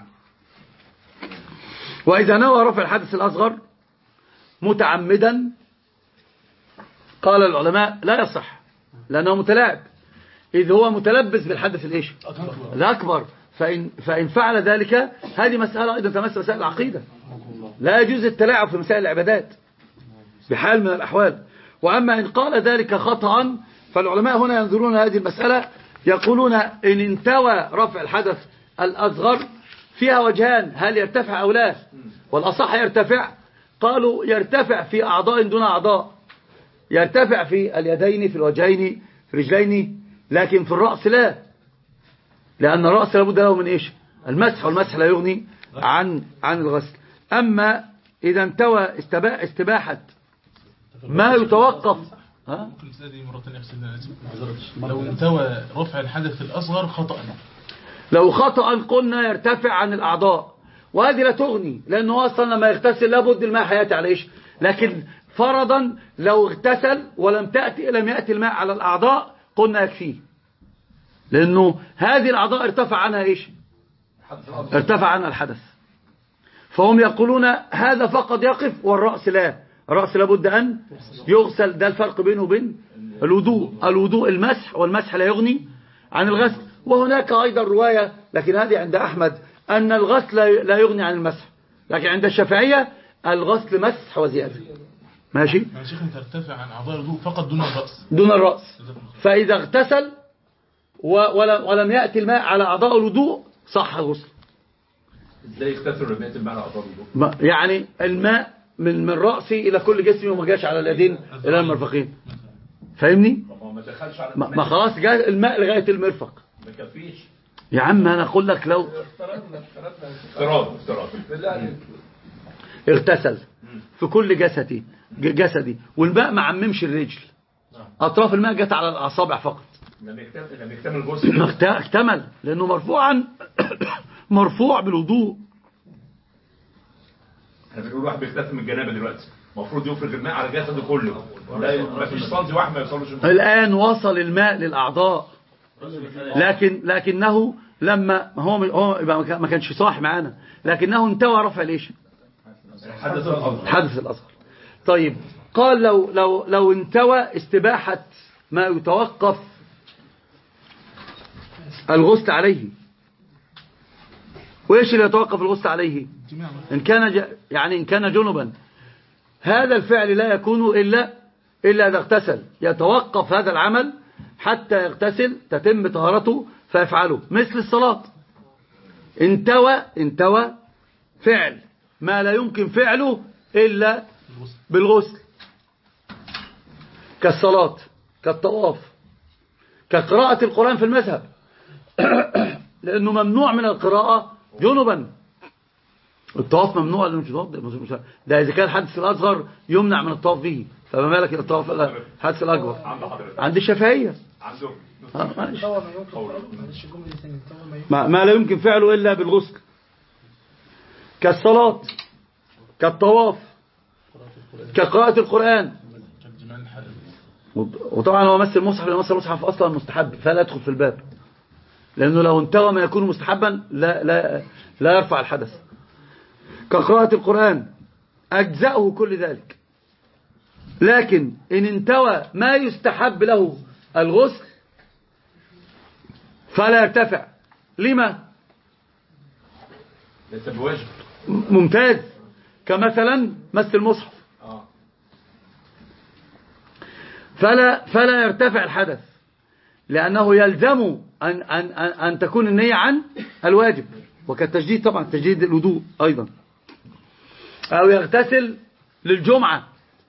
وإذا نوى رفع الحدث الأصغر متعمدا قال العلماء لا يصح، لأنه متلاعب، إذ هو متلبس بالحدث الإيش الأكبر. فإن, فإن فعل ذلك هذه مسألة أيضا تمس مسائل العقيدة، لا يجوز التلاعب في مسائل العبادات بحال من الأحوال. وأما إن قال ذلك خطأ فالعلماء هنا ينظرون هذه المسألة يقولون إن انتوى رفع الحدث الأصغر فيها وجهان، هل يرتفع أو لا؟ والأصح يرتفع. قالوا يرتفع في أعضاء دون أعضاء، يرتفع في اليدين في الوجهين في الرجلين، لكن في الرأس لا، لأن الرأس لابد له من إيش؟ المسح، والمسح لا يغني عن عن الغسل. أما إذا انتوى استباحة ما يتوقف ها؟ ممكن تسألني مرة ثانية؟ لو انتوى رفع الحدث الأصغر خطأ، لو خطأ قلنا يرتفع عن الأعضاء، وهذه لا تغني، لأنه أصلا لما يغتسل لابد الماء حياتي على إيش. لكن فرضا لو اغتسل ولم تأتي لم يأتي الماء على الأعضاء قلنا يكفيه، لأنه هذه الأعضاء ارتفع عنها إيش؟ ارتفع عنها الحدث. فهم يقولون هذا فقط يقف والرأس لا، الرأس لابد أن يغسل. ده الفرق بينه وبين الوضوء. الوضوء المسح، والمسح لا يغني عن الغسل. وهناك أيضا رواية لكن هذه عند أحمد أن الغسل لا يغني عن المسح، لكن عند الشافعية الغسل مسح وزيادة. ماشي؟ يا شيخ انت ارتفع عن أعضاء الوضوء فقط دون الرأس. دون الرأس. فإذا اغتسل ولم يأتي الماء على أعضاء الوضوء صح الغسل. ازاي يغتسل لما يأتي الماء على أعضاء الوضوء؟ يعني الماء من من رأسي إلى كل جسمي وما جاش على اليدين إلى المرفقين. فاهمني؟ ما دخلش على ما خلاص جاء الماء لغاية المرفق. ما كفيش يا عم أنا أقول لك لو افتراض افتراض اغتسل في كل جسدي جسدي والماء ما عممش الرجل، أطراف الماء جت على الأصابع فقط، لم يكتمل الغسل. اكتمل لأنه مرفوعا مرفوع بالوضوء. احنا بنقول واحد بيغتسل من الجنابه دلوقتي المفروض يفرغ الماء على جسده كله، ما فيش سنتي واحد ما يوصلوش الماء. الآن وصل الماء للأعضاء، لكن لكنه لما هو هو ما كانش صاحي معانا، لكنه انتوى رفع ليش حدث الأصغر. حدث الأصغر. طيب قال لو لو لو انتوى استباحة ما يتوقف الغسل عليه. وإيش اللي يتوقف الغسل عليه؟ إن كان ج... يعني إن كان جنبا، هذا الفعل لا يكون إلا إلا إذا اغتسل، يتوقف هذا العمل حتى يغتسل تتم طهارته فيفعله، مثل الصلاة. انتوى انتوى فعل ما لا يمكن فعله إلا بالغسل، كالصلاة، كالطواف، كقراءة القرآن في المذهب لأنه ممنوع من القراءة جنبا. الطواف ممنوع للمجنون، ده إذا كان الحدث الأصغر يمنع من الطواف به، فما بالك الطواف الحدث الأكبر عند الشافعية. ما, ما لا يمكن فعله إلا بالغسل، كالصلاة، كالطواف، كقراءة القرآن. وطبعا هو مس المصحف، لأن مس المصحف أصلا مستحب فلا يدخل في الباب، لأنه لو انتوى ما يكون مستحبا لا, لا, لا يرفع الحدث. كقراءة القرآن أجزأه كل ذلك. لكن إن انتوى ما يستحب له الغسل فلا يرتفع. لما؟ ليس بواجب. ممتاز. كمثلا مس المصحف فلا فلا يرتفع الحدث، لأنه يلزم أن أن أن تكون النية عن الواجب، وكالتجديد طبعا تجديد الوضوء أيضا. أو يغتسل للجمعة،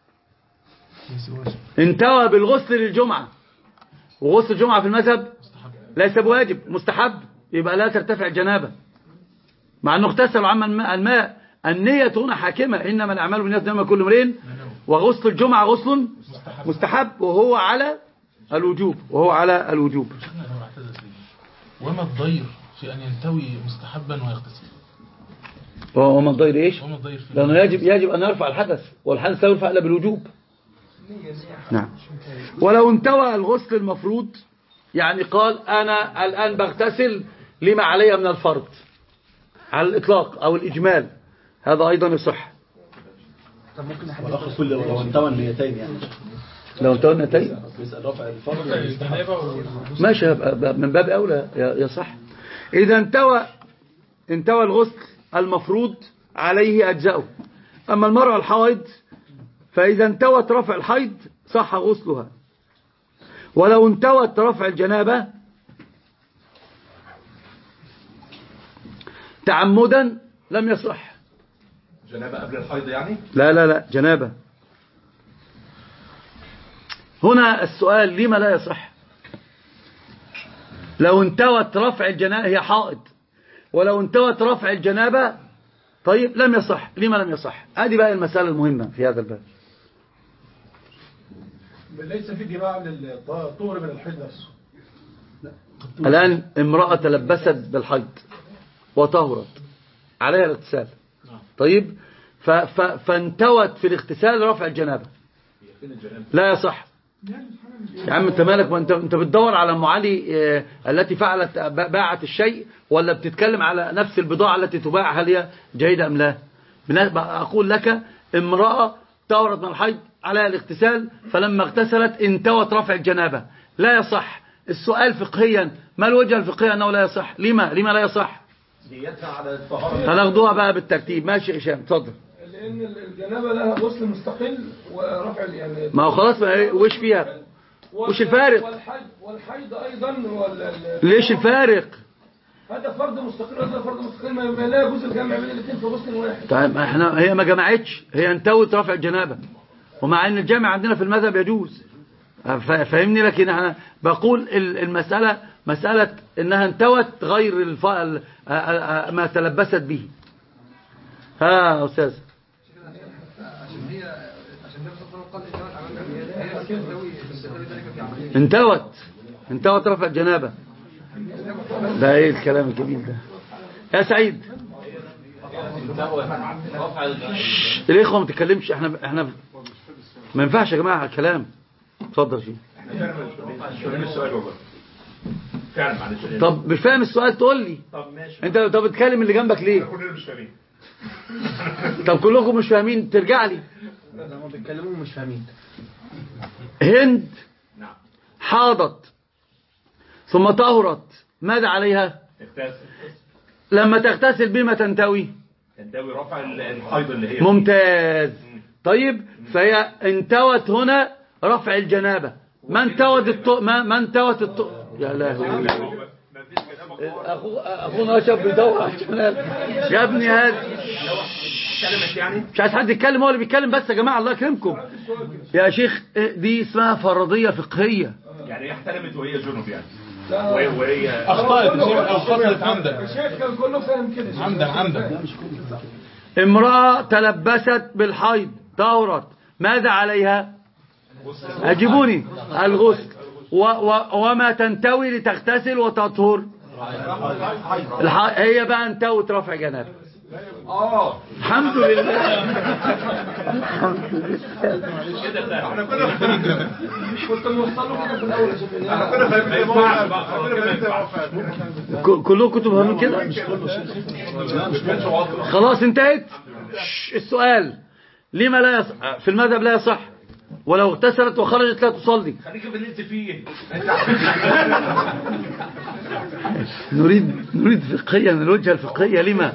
انتوى بالغسل للجمعة، وغسل الجمعة في المذهب ليس بواجب، مستحب، يبقى لا ترتفع جنابة مع أنه اغتسل عما الماء, الماء. النية هنا حاكمة، إنما الأعمال بالنيات إنما كل امرئ. وغسل الجمعة غسل مستحب وهو على الوجوب وهو على الوجوب. وما الضير في أن ينتوي مستحبا ويغتسل؟ وما الضير إيش؟ لأنه يجب يجب أن يرفع الحدث، والحدث لا يرفع إلا بالوجوب. نعم. ولو انتوى الغسل المفروض، يعني قال أنا الآن بغتسل لما علي من الفرض على الإطلاق أو الإجمال، هذا أيضا يصح. طب ممكن نحدد كل لو انتوى النيتين، يعني لو انتوى النيتين بيسأل رفع الفرض ماشي من باب أولى يصح. إذا انتوى انتوى الغسل المفروض عليه أجزاؤه. أما المرأة الحائض فإذا انتوت رفع الحيض صح غسلها، ولو انتوت رفع الجنابة تعمدا لم يصح. جنابة قبل الحيض يعني؟ لا لا لا جنابة. هنا السؤال لما لا يصح؟ لو انتوت رفع الجنابة، هي حائض، ولو انتوت رفع الجنابة طيب لم يصح. لما لم يصح؟ هذه بقى المسألة المهمة في هذا الباب. ليس في جماعة للطهر من الحيض نفسه. الآن امرأة تلبست بالحيض وطهرت عليها الاغتسال، طيب ف ف فانتوت في الاغتسال رفع الجنابة، لا يصح. يا عم انت مالك، وانت انت بتدور على ام علي اه التي فعلت باعت الشيء، ولا بتتكلم على نفس البضاعة التي تباع هل هي جيدة ام لا؟ اقول لك امرأة طهرت من الحيض عليها الاغتسال، فلما اغتسلت انتوت رفع الجنابة، لا يصح. السؤال فقهيا ما الوجه الفقهي انه لا يصح؟ لما لما لا يصح؟ نيتها على الطهارة. هناخدوها بقى بالترتيب. ماشي يا هشام اتفضل. لان الجنابة لها غسل مستقل ورفع يعني. ما هو خلاص ما وش فيها وش الفارق؟ والحيض والحيض ايضا ولا ليش الفارق؟ هذا فرد مستقل وهذا فرد مستقل، ما لا يجوز الجمع بين الاثنين في غسل واحد. طيب احنا هي ما جمعتش، هي انتوت رفع الجنابه، ومع ان الجمع عندنا في المذهب يجوز، فاهمني؟ لكن انا بقول المساله مساله انها انتوت غير الف... ما تلبست به. ها استاذ، انتوت انتوت رفع الجنابه. ده ايه الكلام الجميل ده يا سعيد؟ الاخوه ما تتكلمش، احنا احنا ما ينفعش يا جماعه الكلام. اتفضل شيء. طب مش فاهم السؤال تقول لي. طب ماشي. انت طب بتكلم اللي جنبك ليه؟ كلنا مش فاهمين. طب كلكم مش فاهمين ترجع لي. لما بيتكلموا مش فاهمين. هند حاضت ثم طهرت، ماذا عليها؟ تغتسل. لما تغتسل بما تنتوي؟ تنتوي رفع الحيض اللي هي. ممتاز. طيب فهي انتوت هنا رفع الجنابه. ما انتوت الط... ما ما انتوت الط... يا لهوي، اخو اخونا اشرف بيدور على الجنابه يا ابني. هذا مش عايز حد يتكلم، هو اللي بيتكلم بس يا جماعه، الله يكرمكم يا شيخ. دي اسمها فرضيه فقهيه، يعني احتلمت وهي جنوب يعني، وهي اخطأت او خطأت عمدا. الشيخ كان كله فاهم كده عمدا عمدا. امرأة تلبست بالحيض طهرت، ماذا عليها؟ أجيبوني. الغسل. و و وما تنتوي لتغتسل وتطهر؟ هي بقى انتوت رفع جنابه. اه الحمد لله. الحمد لله. احنا كنا فاهمين كنت موصله كده في الاول يا شيخ. احنا كنا فاهمين كلكم كنتوا فاهمين كده. خلاص انتهت. السؤال لما لا يصح في المذهب؟ لا يصح، ولو اغتسلت وخرجت لا تصلي. خليك في اللي انت فيه. نريد نريد فقهيا، الوجهه الفقهيه لما؟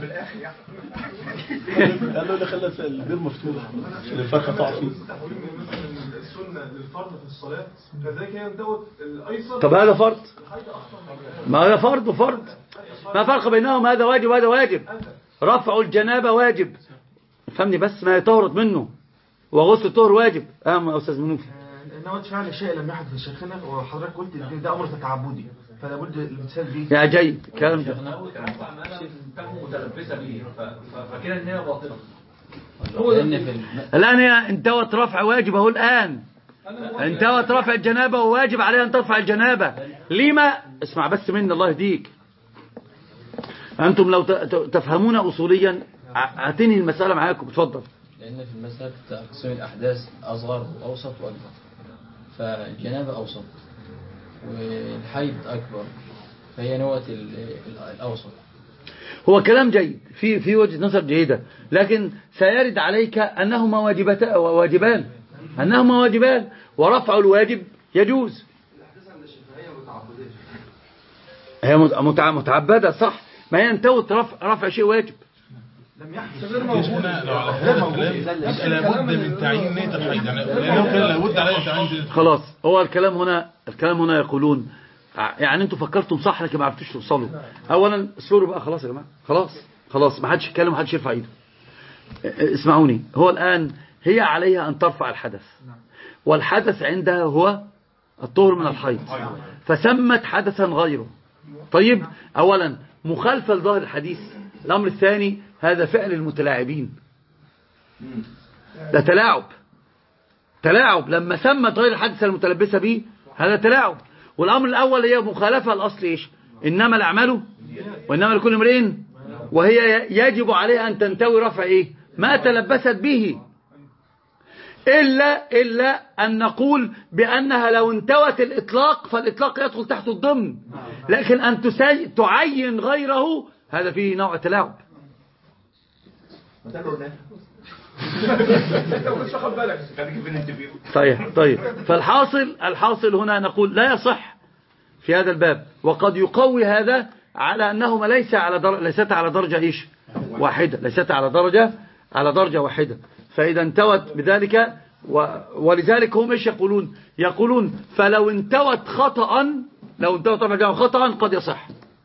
قال له اللي خلى البير مفتوح عشان الفرخه تقع فيه. السنه للفرض في الصلاه كذلك هي دوت الايسر. طب هذا فرض، ما هذا فرض وفرض، ما فرق بينهم؟ هذا واجب وهذا واجب. رفع الجنابه واجب، فهمني بس، ما يطهرت منه، وغسل الطهر واجب. اه استاذ منوفي، نوت فعل شيء لم يحدث شيخنا، وحضرتك قلت ده امر تعبدي، فلا بد الامثال به. يا جيد كلام ده. متلبسه به، فكده ان هي باطله. الان هي انتوت رفع واجب اهو. الان انتوت رفع الجنابه وواجب عليها ان ترفع الجنابه. لما؟ اسمع بس مني الله يهديك. انتم لو تفهمون اصوليا اعطيني المساله معاكم. اتفضل. لأن في المسألة تقسيم الأحداث أصغر وأوسط وأكبر، فالجنابة أوسط والحيض أكبر، فهي نوة الأوسط. هو كلام جيد، في في وجهة نظر جيدة، لكن سيرد عليك أنهما واجبتان واجبان أنهما واجبان ورفع الواجب يجوز. هي متعبدة صح، ما هي انتوت رفع, رفع شيء واجب. لم يحدث غير موجود. لابد من تعيين نية الحيض، يعني لأنه كان لابد عليه تعيين. خلاص، هو الكلام هنا الكلام هنا يقولون يعني انتوا فكرتم صح لكن ما عرفتوش توصلوا. اولا اصبروا بقى، خلاص يا جماعه، خلاص خلاص ما حدش يتكلم، ما حدش يرفع ايده. اسمعوني، هو الان هي عليها ان ترفع الحدث، والحدث عندها هو الطهر من الحيض، فسمت حدثا غيره. طيب اولا مخالفه لظاهر الحديث. الامر الثاني هذا فعل المتلاعبين، ده تلاعب تلاعب لما سمت غير الحدث المتلبسه به، هذا تلاعب. والامر الاول هي مخالفه الاصل ايش؟ انما الاعمال وانما لكل امرئ، وهي يجب عليها ان تنتوي رفع ايه؟ ما تلبست به، الا الا ان نقول بانها لو انتوت الاطلاق فالاطلاق يدخل تحت الضمن، لكن ان تعين غيره هذا فيه نوع تلاعب. صحيح. طيب فالحاصل الحاصل هنا نقول لا يصح في هذا الباب، وقد يقوي هذا على أنهما ليس على در... ليست على درجة إيش واحدة، ليست على درجة على درجة واحدة. فإذا انتوت بذلك ولذلك هم ايش يقولون يقولون فلو انتوت خطأ لو انتوت رفع الجنابة خطأ قد يصح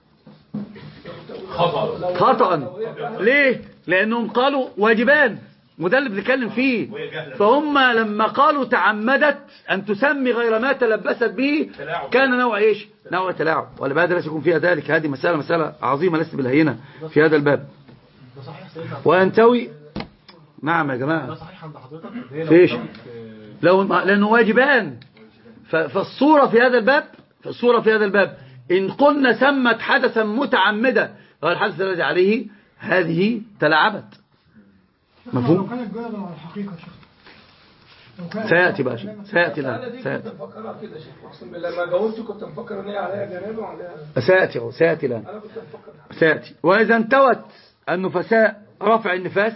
خطأ خطأ ليه لأنهم قالوا واجبان وده اللي بنتكلم فيه فهم لما قالوا تعمدت أن تسمي غير ما تلبست به كان نوع إيش نوع تلاعب ولا بعد لا يكون فيها ذلك. هذه مسألة مسألة عظيمة ليست بالهينة في هذا الباب. وينتوي نعم يا جماعة فيش لو لأنه واجبان فالصورة في هذا الباب فالصورة في هذا الباب إن قلنا سمت حدثا متعمدا غير الحدث الذي عليه هذه تلاعبت. مفهوم؟ لو كانت جواب على الحقيقة شيخ سيأتي بقى شيء سيأتي الآن سيأتي كنت مفكرها كده شيخ اقسم بالله ما جاوبت كنت مفكر ان هي عليها جنابه وعليها سيأتي أهو سيأتي الآن انا كنت مفكر سيأتي. وإذا انتوت النفساء رفع النفاس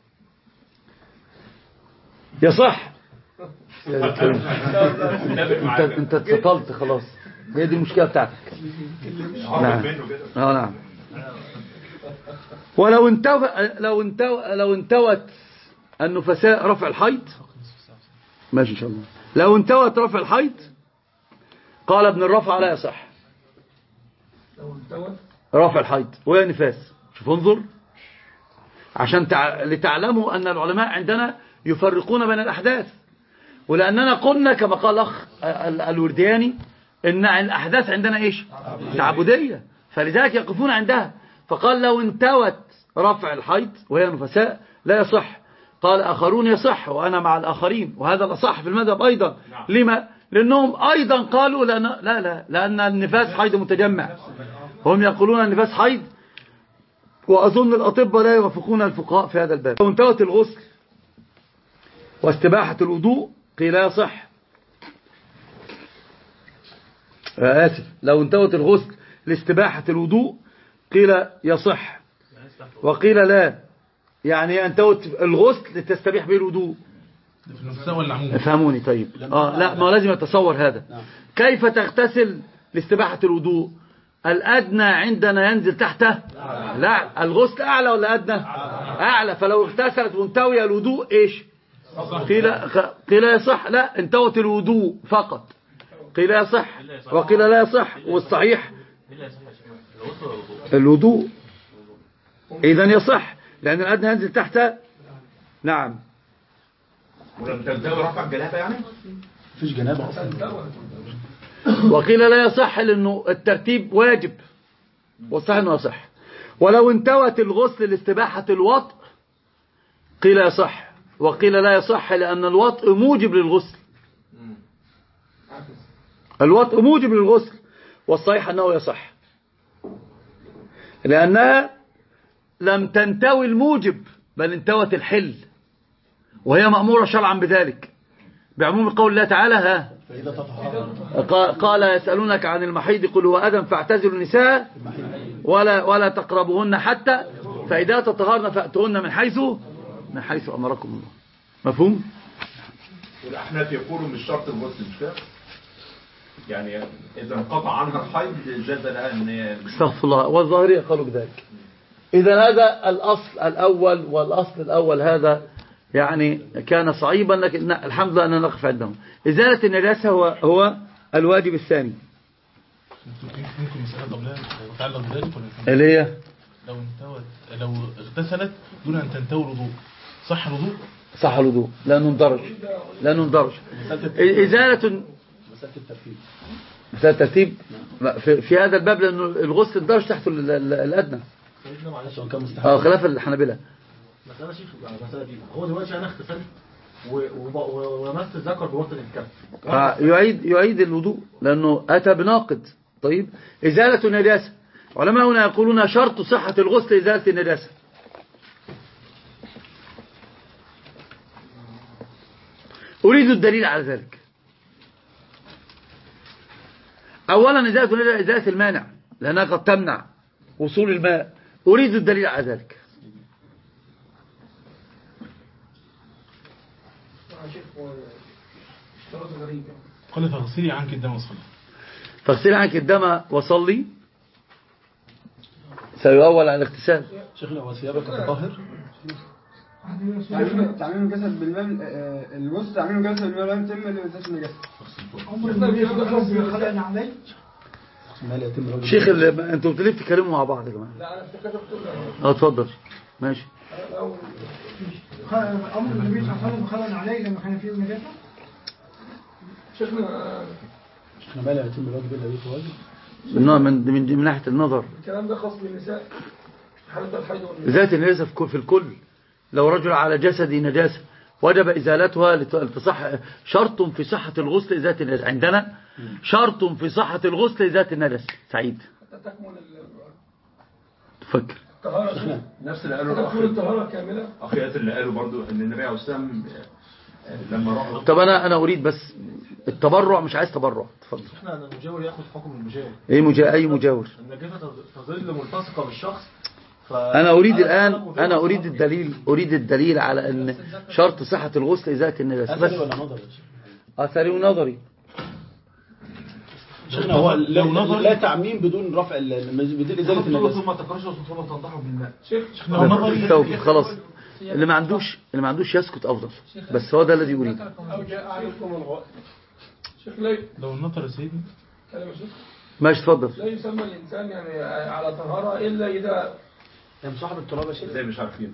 يصح. انت انت اتسطلت خلاص هي دي المشكلة بتاعتك. نعم اه نعم. ولو انتو لو انتو لو انتوت النفساء رفع الحيض ماشي ان شاء الله. لو انتوت رفع الحيض قال ابن الرفع لا يصح. لو انتوت رفع الحيض وهي نفاس. شوف انظر عشان تع... لتعلموا ان العلماء عندنا يفرقون بين الاحداث ولاننا قلنا كما قال الاخ الوردياني ان الاحداث عندنا ايش تعبدية فلذلك يقفون عندها. فقال لو انتوت رفع الحيض وهي نفساء لا يصح. قال آخرون يصح وأنا مع الآخرين وهذا الأصح في المذهب أيضا. لما؟ لأنهم أيضا قالوا لأن لا لا لأن النفاس حيض متجمع هم يقولون النفاس حيض وأظن الأطباء لا يوافقون الفقهاء في هذا الباب. لو انتوت الغسل واستباحة الوضوء قيل لا يصح. آسف لو انتوت الغسل لاستباحة الوضوء قيل يصح وقيل لا يعني انتوت الغسل لتستبيح به الوضوء. افهموني طيب اه لا ما لازم يتصور هذا. كيف تغتسل لاستباحة الوضوء؟ الأدنى عندنا ينزل تحته لا الغسل أعلى ولا أدنى أعلى فلو اغتسلت وانتوي الوضوء إيش قيل قيل يصح لا انتوت الوضوء فقط قيل يصح وقيل لا يصح والصحيح الوضوء إذن يصح لأن الأدنى ينزل تحته. نعم ولما تنتوي رفع الجنابة يعني مفيش جنابة أصلا. وقيل لا يصح لأنه الترتيب واجب والصحيح أنه يصح. ولو انتوت الغسل لاستباحة الوطء قيل يصح وقيل لا يصح لأن الوطء موجب للغسل. الوطء موجب للغسل والصحيح أنه يصح لأنها لم تنتوي الموجب بل انتوت الحل وهي مأمورة شرعا بذلك بعموم قول الله تعالى ها قال يسألونك عن المحيض قل هو أذى فاعتزلوا النساء ولا ولا تقربوهن حتى فإذا تطهرن فأتوهن من حيث من حيث أمركم الله. مفهوم؟ والأحناف يقولوا مش شرط الغسل مش كده يعني إذا انقطع عنها الحيض جاز لها أن استغفر الله والظاهرية قالوا بذلك. إذا هذا الأصل الأول والأصل الأول هذا يعني كان صعيبا لكن الحمد لله أننا نقف عندهم. إزالة النجاسة هو هو الواجب الثاني. ممكن مسألة قبلها تتعلق بذلك اللي هي لو انتوت لو اغتسلت دون أن تنتوي الوضوء صح الوضوء؟ صح الوضوء لأنه اندرج لأنه اندرج. إزالة مسألة الترتيب مسألة الترتيب في, في هذا الباب لأنه الغسل اندرج تحت الأدنى اه خلاف الحنابلة. مسألة شيخ المسألة دي هو دلوقتي أنا اغتسلت ولمست الذكر بوطن الكف آه يعيد يعيد الوضوء لأنه أتى بناقض. طيب إزالة النجاسة علماء هنا يقولون شرط صحة الغسل إزالة النجاسة. أريد الدليل على ذلك. أولا إزالة النجاسة إزالة المانع لأنها قد تمنع وصول الماء. أريد الدليل على ذلك. قال فاغسلي عنك الدم وصلي فاغسلي عنك الدم وصلي سيؤول على الاغتسال. شيخنا وثيابك تطهر تعميم تعميم الجسد بالماء، آه، الغسل تعميم الجسد بالماء لا يتم الا بإزالة النجاسة. عمر النبي صلى الله عليه وسلم خلقنا عليه. شيخ اللي انتوا ليه بتتكلموا مع بعض يا جماعه؟ لا انا افتكرت اه اتفضل ماشي. عمر النبي صلى الله عليه وسلم خلقنا عليه لما كان فيه النجاسة. شيخنا شيخنا ما لا يتم الواجب الا به واجب. من من من ناحيه النظر الكلام ده خاص بالنساء حالة الحيض والنفاس. ذات النجاسه في الكل. لو رجل على جسدي نجاسه وجب ازالتها لتصح. شرط في صحه الغسل ذات النجاسه عندنا، شرط في صحه الغسل ذات النجاسه. سعيد حتى تكمل تفكر الطهارة، نفس اللي قالوا تكون الطهارة كاملة. اخيات اللي قالوا برضو ان النبي عليه الصلاه والسلام لما راح. طب انا انا اريد بس التبرع، مش عايز تبرع. اتفضل. احنا ان المجاور ياخد حكم المجاور. ايه مجا... اي مجاور؟ النجاسه تظل ملتصقه بالشخص. ف... انا اريد الان انا اريد الدليل اريد الدليل على ان شرط صحه الغسل ازاله النجاسه. بس اثري ولا نظري؟ اثري ونظري. شيخنا هو لا, لا تعميم بدون رفع بدون ازاله النجاسه. ثم تكرشه ثم تنضحه بالماء. شيخ لو نظري خلاص. اللي ما عندوش اللي ما عندوش يسكت افضل، بس هو ده الذي اريد. او جاء عليكم الغائب. شيخ ليه لو النطر يا سيدي كلام الشيخ ماشي اتفضل. لا يسمى الانسان يعني على طهارة الا اذا يمسح بالتراب يا شيخ. ازاي مش عارفين؟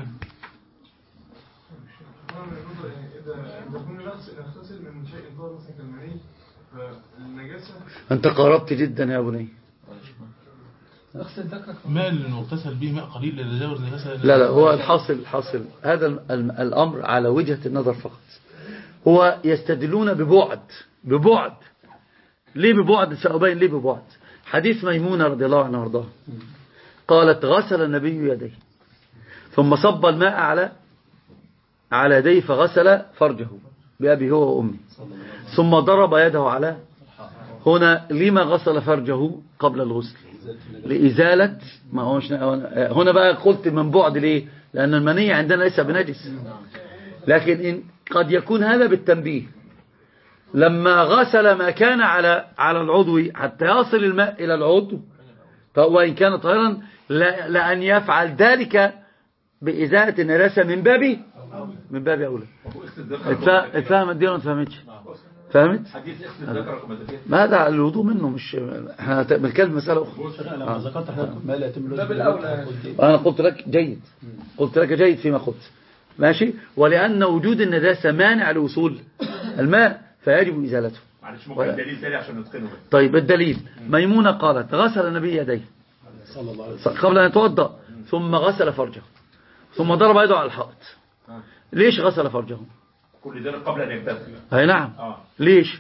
اذا اذا كنا نغتسل من شيء ظاهر مثلا كالمني فالنجاسه. انت قربت جدا يا بني. اغسل ذكرك. ماء المغتسل به ماء قليل لا يتجاوز نجاسه. لا لا هو الحاصل الحاصل هذا الامر على وجهة النظر فقط. هو يستدلون ببعد ببعد ليه ببعد؟ سأبين ليه ببعد. حديث ميمونة رضي الله عنها وارضاها قالت غسل النبي يديه ثم صب الماء على على يديه فغسل فرجه بأبي هو وأمي ثم ضرب يده على. هنا لما غسل فرجه قبل الغسل؟ لإزالة ما هوش. هنا بقى قلت من بعد ليه؟ لأن المني عندنا ليس بنجس، لكن إن قد يكون هذا بالتنبيه. لما غسل ما كان على على العضو حتى يصل الماء إلى العضو، وإن كان طاهرا لأن يفعل ذلك بإزالة النجاسة من باب من باب أولى. اتفهمت دي ولا ما اتفهمتش؟ فهمت؟ ما هذا الوضوء منه، مش احنا بنتكلم مسألة أخرى. لما ذكرت ما لا يتم باب الأولى. أنا قلت لك جيد، قلت لك جيد فيما قلت ماشي. ولأن وجود النجاسة مانع لوصول الماء فيجب إزالته. معلش ممكن الدليل تاني عشان نتقنه. طيب الدليل ميمونة قالت غسل النبي يديه صلى الله عليه وسلم قبل أن يتوضأ ثم غسل فرجه ثم ضرب يده على الحائط. ليش غسل فرجه؟ كل ذلك قبل أن يغتسل. أي نعم. آه. ليش؟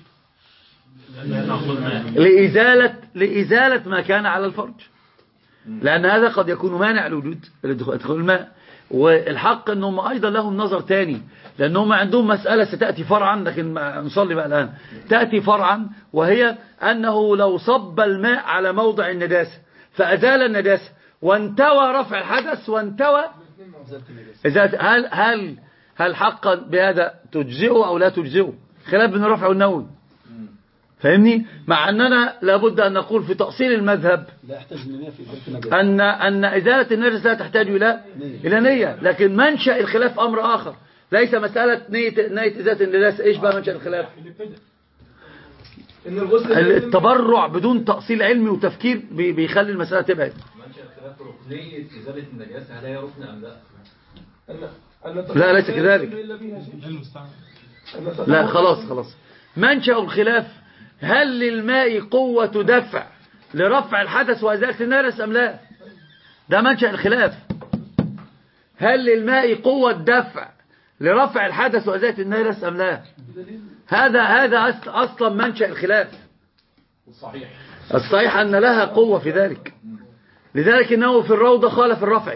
لإزالة لإزالة ما كان على الفرج، لأن هذا قد يكون مانع لوجود دخول الماء. والحق أنهم أيضا لهم نظر تاني، لأنهم عندهم مسألة ستأتي فرعا، لكن نصلي بقى الآن تأتي فرعا، وهي أنه لو صب الماء على موضع النجاسة فأزال النجاسة وانتوى رفع الحدث وانتوى هل هل هل حقا بهذا تجزئه أو لا تجزئه؟ خلاف بين الرفع والنوي. فاهمني؟ مع أننا لابد أن نقول في تأصيل المذهب لا يحتاج لنية في إزالة النجاسة، أن أن إزالة النجاسة لا تحتاج إلى إلى نية، لكن منشأ الخلاف أمر آخر، ليس مسألة نية نية إزالة النجاسة. إيش بقى منشأ الخلاف؟ إن الغسل التبرع بدون تأصيل علمي وتفكير بيخلي المسألة تبعد. منشأ الخلاف ركنية إزالة النجاسة، هل هي ركن أم لا؟ لا ليس كذلك. لا خلاص خلاص. منشأ الخلاف هل للماء قوة دفع لرفع الحدث وإزالة النجاسة أم لا؟ ده منشأ الخلاف. هل للماء قوة دفع لرفع الحدث وإزالة النجاسة أم لا؟ هذا هذا أصلا منشأ الخلاف. الصحيح الصحيح أن لها قوة في ذلك، لذلك إنه في الروضة خالف الرفع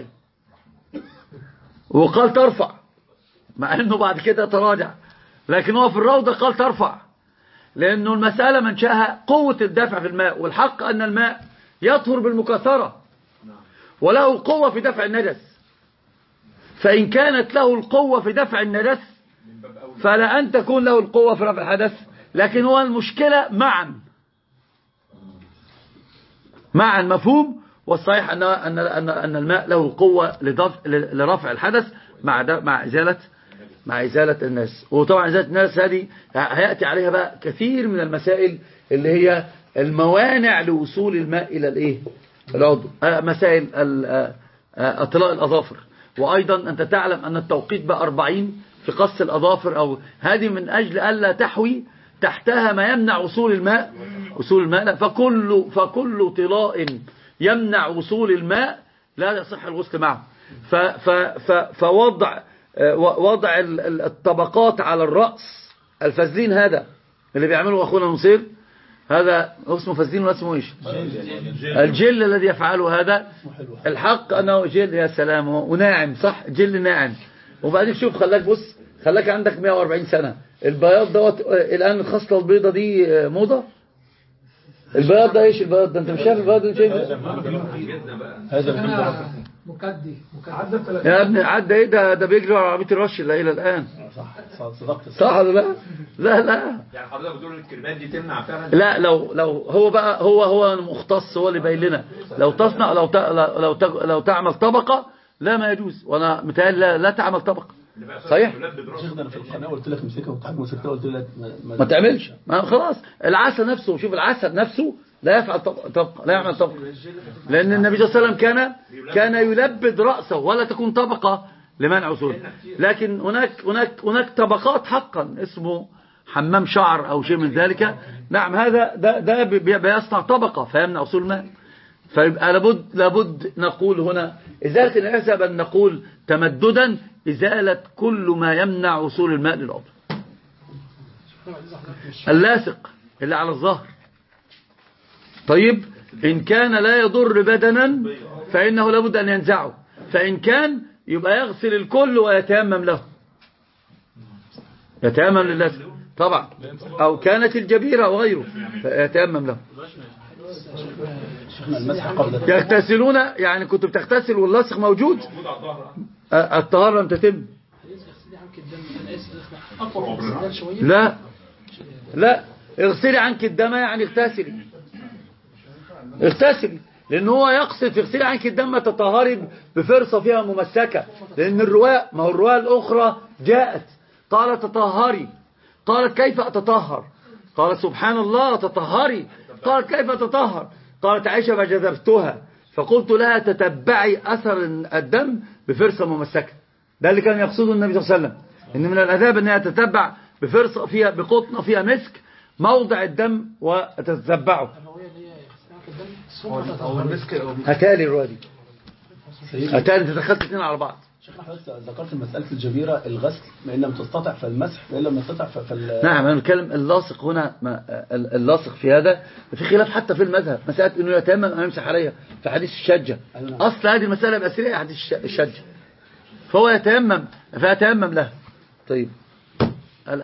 وقال ترفع، مع أنه بعد كده تراجع، لكن هو في الروضة قال ترفع، لأنه المسألة منشأها قوة الدفع في الماء، والحق أن الماء يطهر بالمكاثرة وله قوة في دفع النجس، فإن كانت له القوة في دفع النجس فلا أن تكون له القوة في رفع الحدث. لكن هو المشكلة معا معا مفهوم. والصحيح أن أن أن أن الماء له قوة لرفع الحدث مع مع إزالة مع إزالة الناس. وطبعا إزالة الناس هذه هيأتي عليها بقى كثير من المسائل اللي هي الموانع لوصول الماء إلى الإيه العضو، مسائل اطلاء الأظافر. وأيضا أنت تعلم أن التوقيت بقى أربعين في قص الأظافر، أو هذه من أجل ألا تحوي تحتها ما يمنع وصول الماء وصول الماء لا فكل فكل طلاء يمنع وصول الماء لا يصح الغسل معه. ف ف ف فوضع وضع الطبقات على الرأس، الفازلين هذا اللي بيعمله أخونا نصير، هذا اسمه فازلين ولا اسمه ايش؟ الجل الذي يفعله هذا، الحق أنه جل يا سلام وناعم، صح، جل ناعم. وبعدين شوف خلاك بص خلاك عندك مئة وأربعين سنة، البياض دوت الآن الخصلة البيضة دي موضة. البياض ده ايش البياض ده؟ انت مش شايف البياض ده؟ شايف هذا مكدي يا ابني عدى ايه ده؟ ده بيجري على عربيه الرش اللي الى الان. صح صدقت صح ولا لا؟ لا لا يعني حضرتك بتقول الكريمات دي تمنع فعلا؟ لا، لو لو هو بقى هو هو مختص، هو اللي باين لنا. لو تصنع لو ت... لو لو, لو تعمل طبقه لا ما يجوز، وانا متهيألي لا, لا تعمل طبقه. صحيح. شيخنا انا في القناه قلت لك امسكها وتحكم مسكتها قلت لك ما, ما تعملش، ما خلاص. العسل نفسه، شوف العسل نفسه لا يفعل طبقه، لا يعمل طبقه، لان النبي صلى الله عليه وسلم كان كان يلبد راسه ولا تكون طبقه لمنع وصوله. لكن هناك هناك هناك طبقات حقا اسمه حمام شعر او شيء من ذلك. نعم هذا ده ده بيصنع طبقه فيمنع وصول الماء. فيبقى لابد لابد نقول هنا ازاله النجاسه، بل نقول تمددا ازاله كل ما يمنع وصول الماء للعضو. اللاصق اللي على الظهر، طيب إن كان لا يضر بدنا فإنه لابد أن ينزعه، فإن كان يبقى يغسل الكل ويتيمم له، يتيمم لللاصق طبعا، أو كانت الجبيرة وغيره فيتيمم له. يغتسلون يعني كنت بتغتسل واللاصق موجود، الطهارة لم تتم. لا لا اغسلي عنك الدم يعني اغتسلي اغتسلي، لأن هو يقصد في اغسلي عنك الدم تطهري بفرصة فيها ممسكة، لأن الرواية ما هو الرواية الأخرى جاءت قالت تطهري، قالت كيف أتطهر؟ قالت سبحان الله تطهري، قالت كيف أتطهر؟ قالت عائشة فجذبتها فقلت لها تتبعي أثر الدم بفرصة ممسكة. ده اللي كان يقصده النبي صلى الله عليه وسلم، إن من الأداب أنها تتبع بفرصة فيها بقطنة فيها مسك موضع الدم وتتبعه. هتالي الروادي هتالي تدخلت اثنين على بعض. شيخنا حضرتك ذكرت مسألة الجبيرة الغسل ما إن لم تستطع فالمسح وإن لم تستطع فال نعم. أنا بتكلم اللاصق هنا، اللاصق في هذا في خلاف حتى في المذهب، مسألة إنه يتيمم أو يمسح عليها في حديث الشجة. أصل هذه المسألة بأسرية حديث الشجة، فهو يتيمم فيتيمم له. طيب